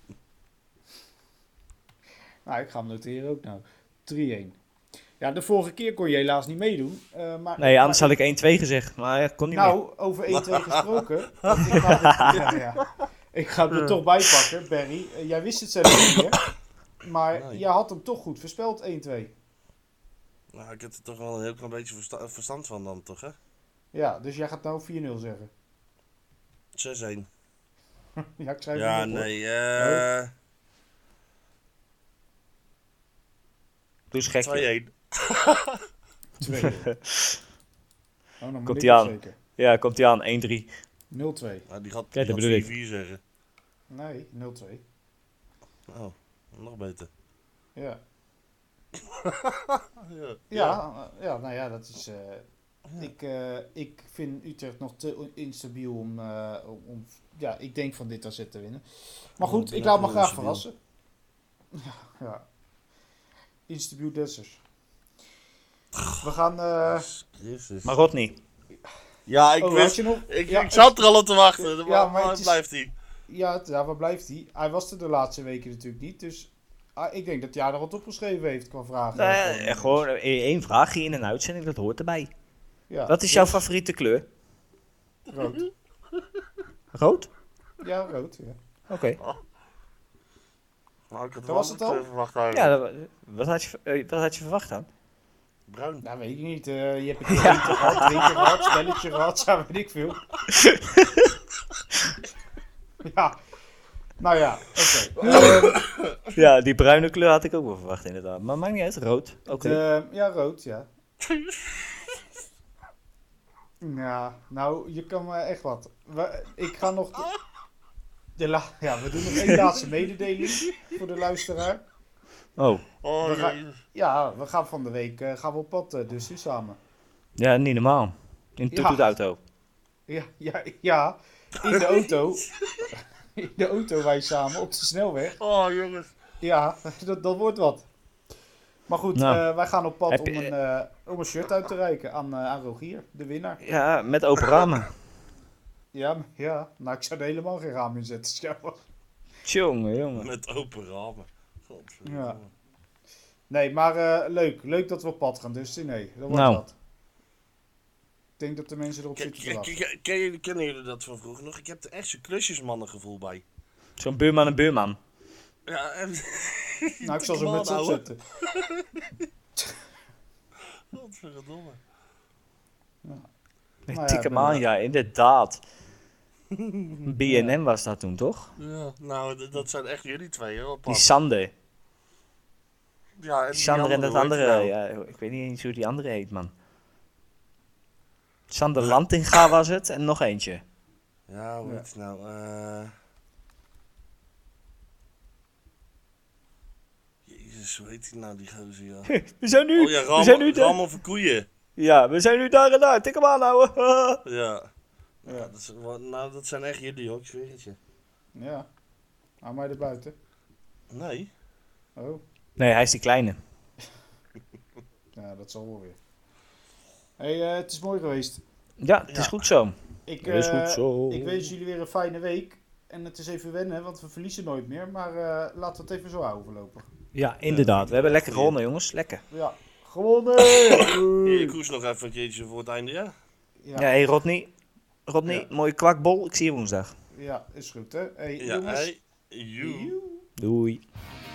Nou, ik ga hem noteren ook nou. drie een. Ja, de vorige keer kon je helaas niet meedoen. Uh, maar, Nee, anders maar, had ik één-twee gezegd. Maar ik kon niet meer. Nou, over één twee gesproken. want ik ga het, ja, ja. Ik ga het er toch bij pakken, Barry. Uh, jij wist het zelf niet meer. Maar Nee. jij had hem toch goed voorspeld, één twee. Nou, ik heb er toch wel een heel klein beetje versta- verstand van dan, toch hè? Ja, dus jij gaat nou vier nul zeggen. zes-een. Ja, ik schrijf Ja, hem op, hoor. nee, eh... Doe eens gek. twee-een. twee nul. Oh, dan moet Komt ik ie het aan. zeker. Ja, komt hij aan. één-drie. nul twee. Nou, die gaat, Kijk, die dat gaat bedoel ik. vier vier zeggen. Nee, nul twee. Oh, nog beter. Ja. Ja. Ja, uh, ja, nou ja, dat is... Uh, ik, uh, ik vind Utrecht nog te instabiel om, uh, om... Ja, ik denk van dit A Z te winnen. Maar goed, Ja, ik laat me heel graag instabiel. verrassen. Ja, ja. Instabiel Dessers. We gaan... Uh, Jezus. Maar Rodney. Ja, ik oh, had wist... je nog... Ik, ja, ik zat er al op te wachten. Ja, Ja, maar waar het is- blijft hij? Ja, het- ja, waar blijft hij? Hij was er de laatste weken natuurlijk niet, dus Ah, ik denk dat hij er wat opgeschreven heeft qua vragen. Nee, Gewoon, gewoon eh, één vraagje in een uitzending, dat hoort erbij. ja. Wat is jouw favoriete kleur? Rood. Rood? Ja, rood. Ja. Oké. Nou, ik had Dat was het al? Verwacht eigenlijk. Ja, dat- wat, had je, eh, wat had je verwacht dan? Bruin. Nou, weet ik niet. eh, je hebt een keer eten gehad, drinken gehad, spelletje gehad, ja, weet ik veel. Ja. Nou ja, oké. Ehm, Ja, die bruine kleur had ik ook wel verwacht inderdaad. Maar maakt niet uit, rood. Oké. de- ja, rood, ja. Ja, nou, je kan me echt wat. We- ik ga nog... De, de la, ja, we doen nog één laatste mededeling voor de luisteraar. Oh, Oh, We gaan- jezus. Ja, we gaan van de week eh, gaan we op pad, eh, dus nu samen. ja, niet normaal. In Ja. de auto. Ja, ja, ja, in de auto. In de auto wij samen op de snelweg. Oh, jongens. Ja, dat, dat wordt wat. Maar goed, Nou. eh, wij gaan op pad Heb om je- een, eh, om een shirt uit te reiken aan, eh, aan Rogier, de winnaar. Ja, met open ramen. Ja, m- ja, nou ik zou er helemaal geen raam in zetten. Ja, maar- Tjonge, jongen. Met open ramen. Godverdomme. Ja. Nee, maar eh, leuk. Leuk dat we op pad gaan, dus nee, dat wordt Nou. wat. Ik denk dat de mensen erop Ken, zitten te ken, wachten. ken, ken jullie- kennen jullie dat van vroeger nog? Ik heb er echt zo'n klusjesmannengevoel bij. Zo'n buurman en buurman. Ja, en... Nou, ik zal zo met ze ouwe. opzetten. Godverdomme. Nou Ik ja, tik ik hem ben, aan, eh, ja, inderdaad. B en M was dat toen, toch? Ja, nou, d- dat zijn echt jullie twee, hoor. Die Pap. Sander. Ja, en Die Sander en dat hoe heet die andere, nou? ja, ik weet niet eens hoe die andere heet, man. Sander Lantinga was het en nog eentje. Ja, hoe Ja. heet die nou? Eh Jezus, hoe heet die nou, die gozer, ja? We zijn nu, Oh ja, we Ram, zijn nu daar. Ram over koeien. Ja, we zijn nu daar en daar. Tik hem aan, ouwe. Ja. Ja, dat, is, wel- nou, dat zijn echt jullie, hoor. Ik zweer het je. Ja, hou mij er buiten. Nee. Oh, Nee, hij is die kleine. ja, dat zal wel weer. Hé, hey, eh, het is mooi geweest. Ja, het is Ja. goed zo. Ik, Het is eh, goed zo. ik wens jullie weer een fijne week. En het is even wennen, want we verliezen nooit meer. Maar eh, laten we het even zo houden voorlopig. Ja, inderdaad. We hebben lekker gewonnen, jongens. Lekker. Ja, gewonnen! Hier, ik koers nog even een keertje voor het einde, ja? Ja, Ja, hey Rodney. Rodney, Ja. mooie kwakbol. Ik zie je woensdag. ja, is goed hè. Hey, Ja, jongens. hey, you. Doei.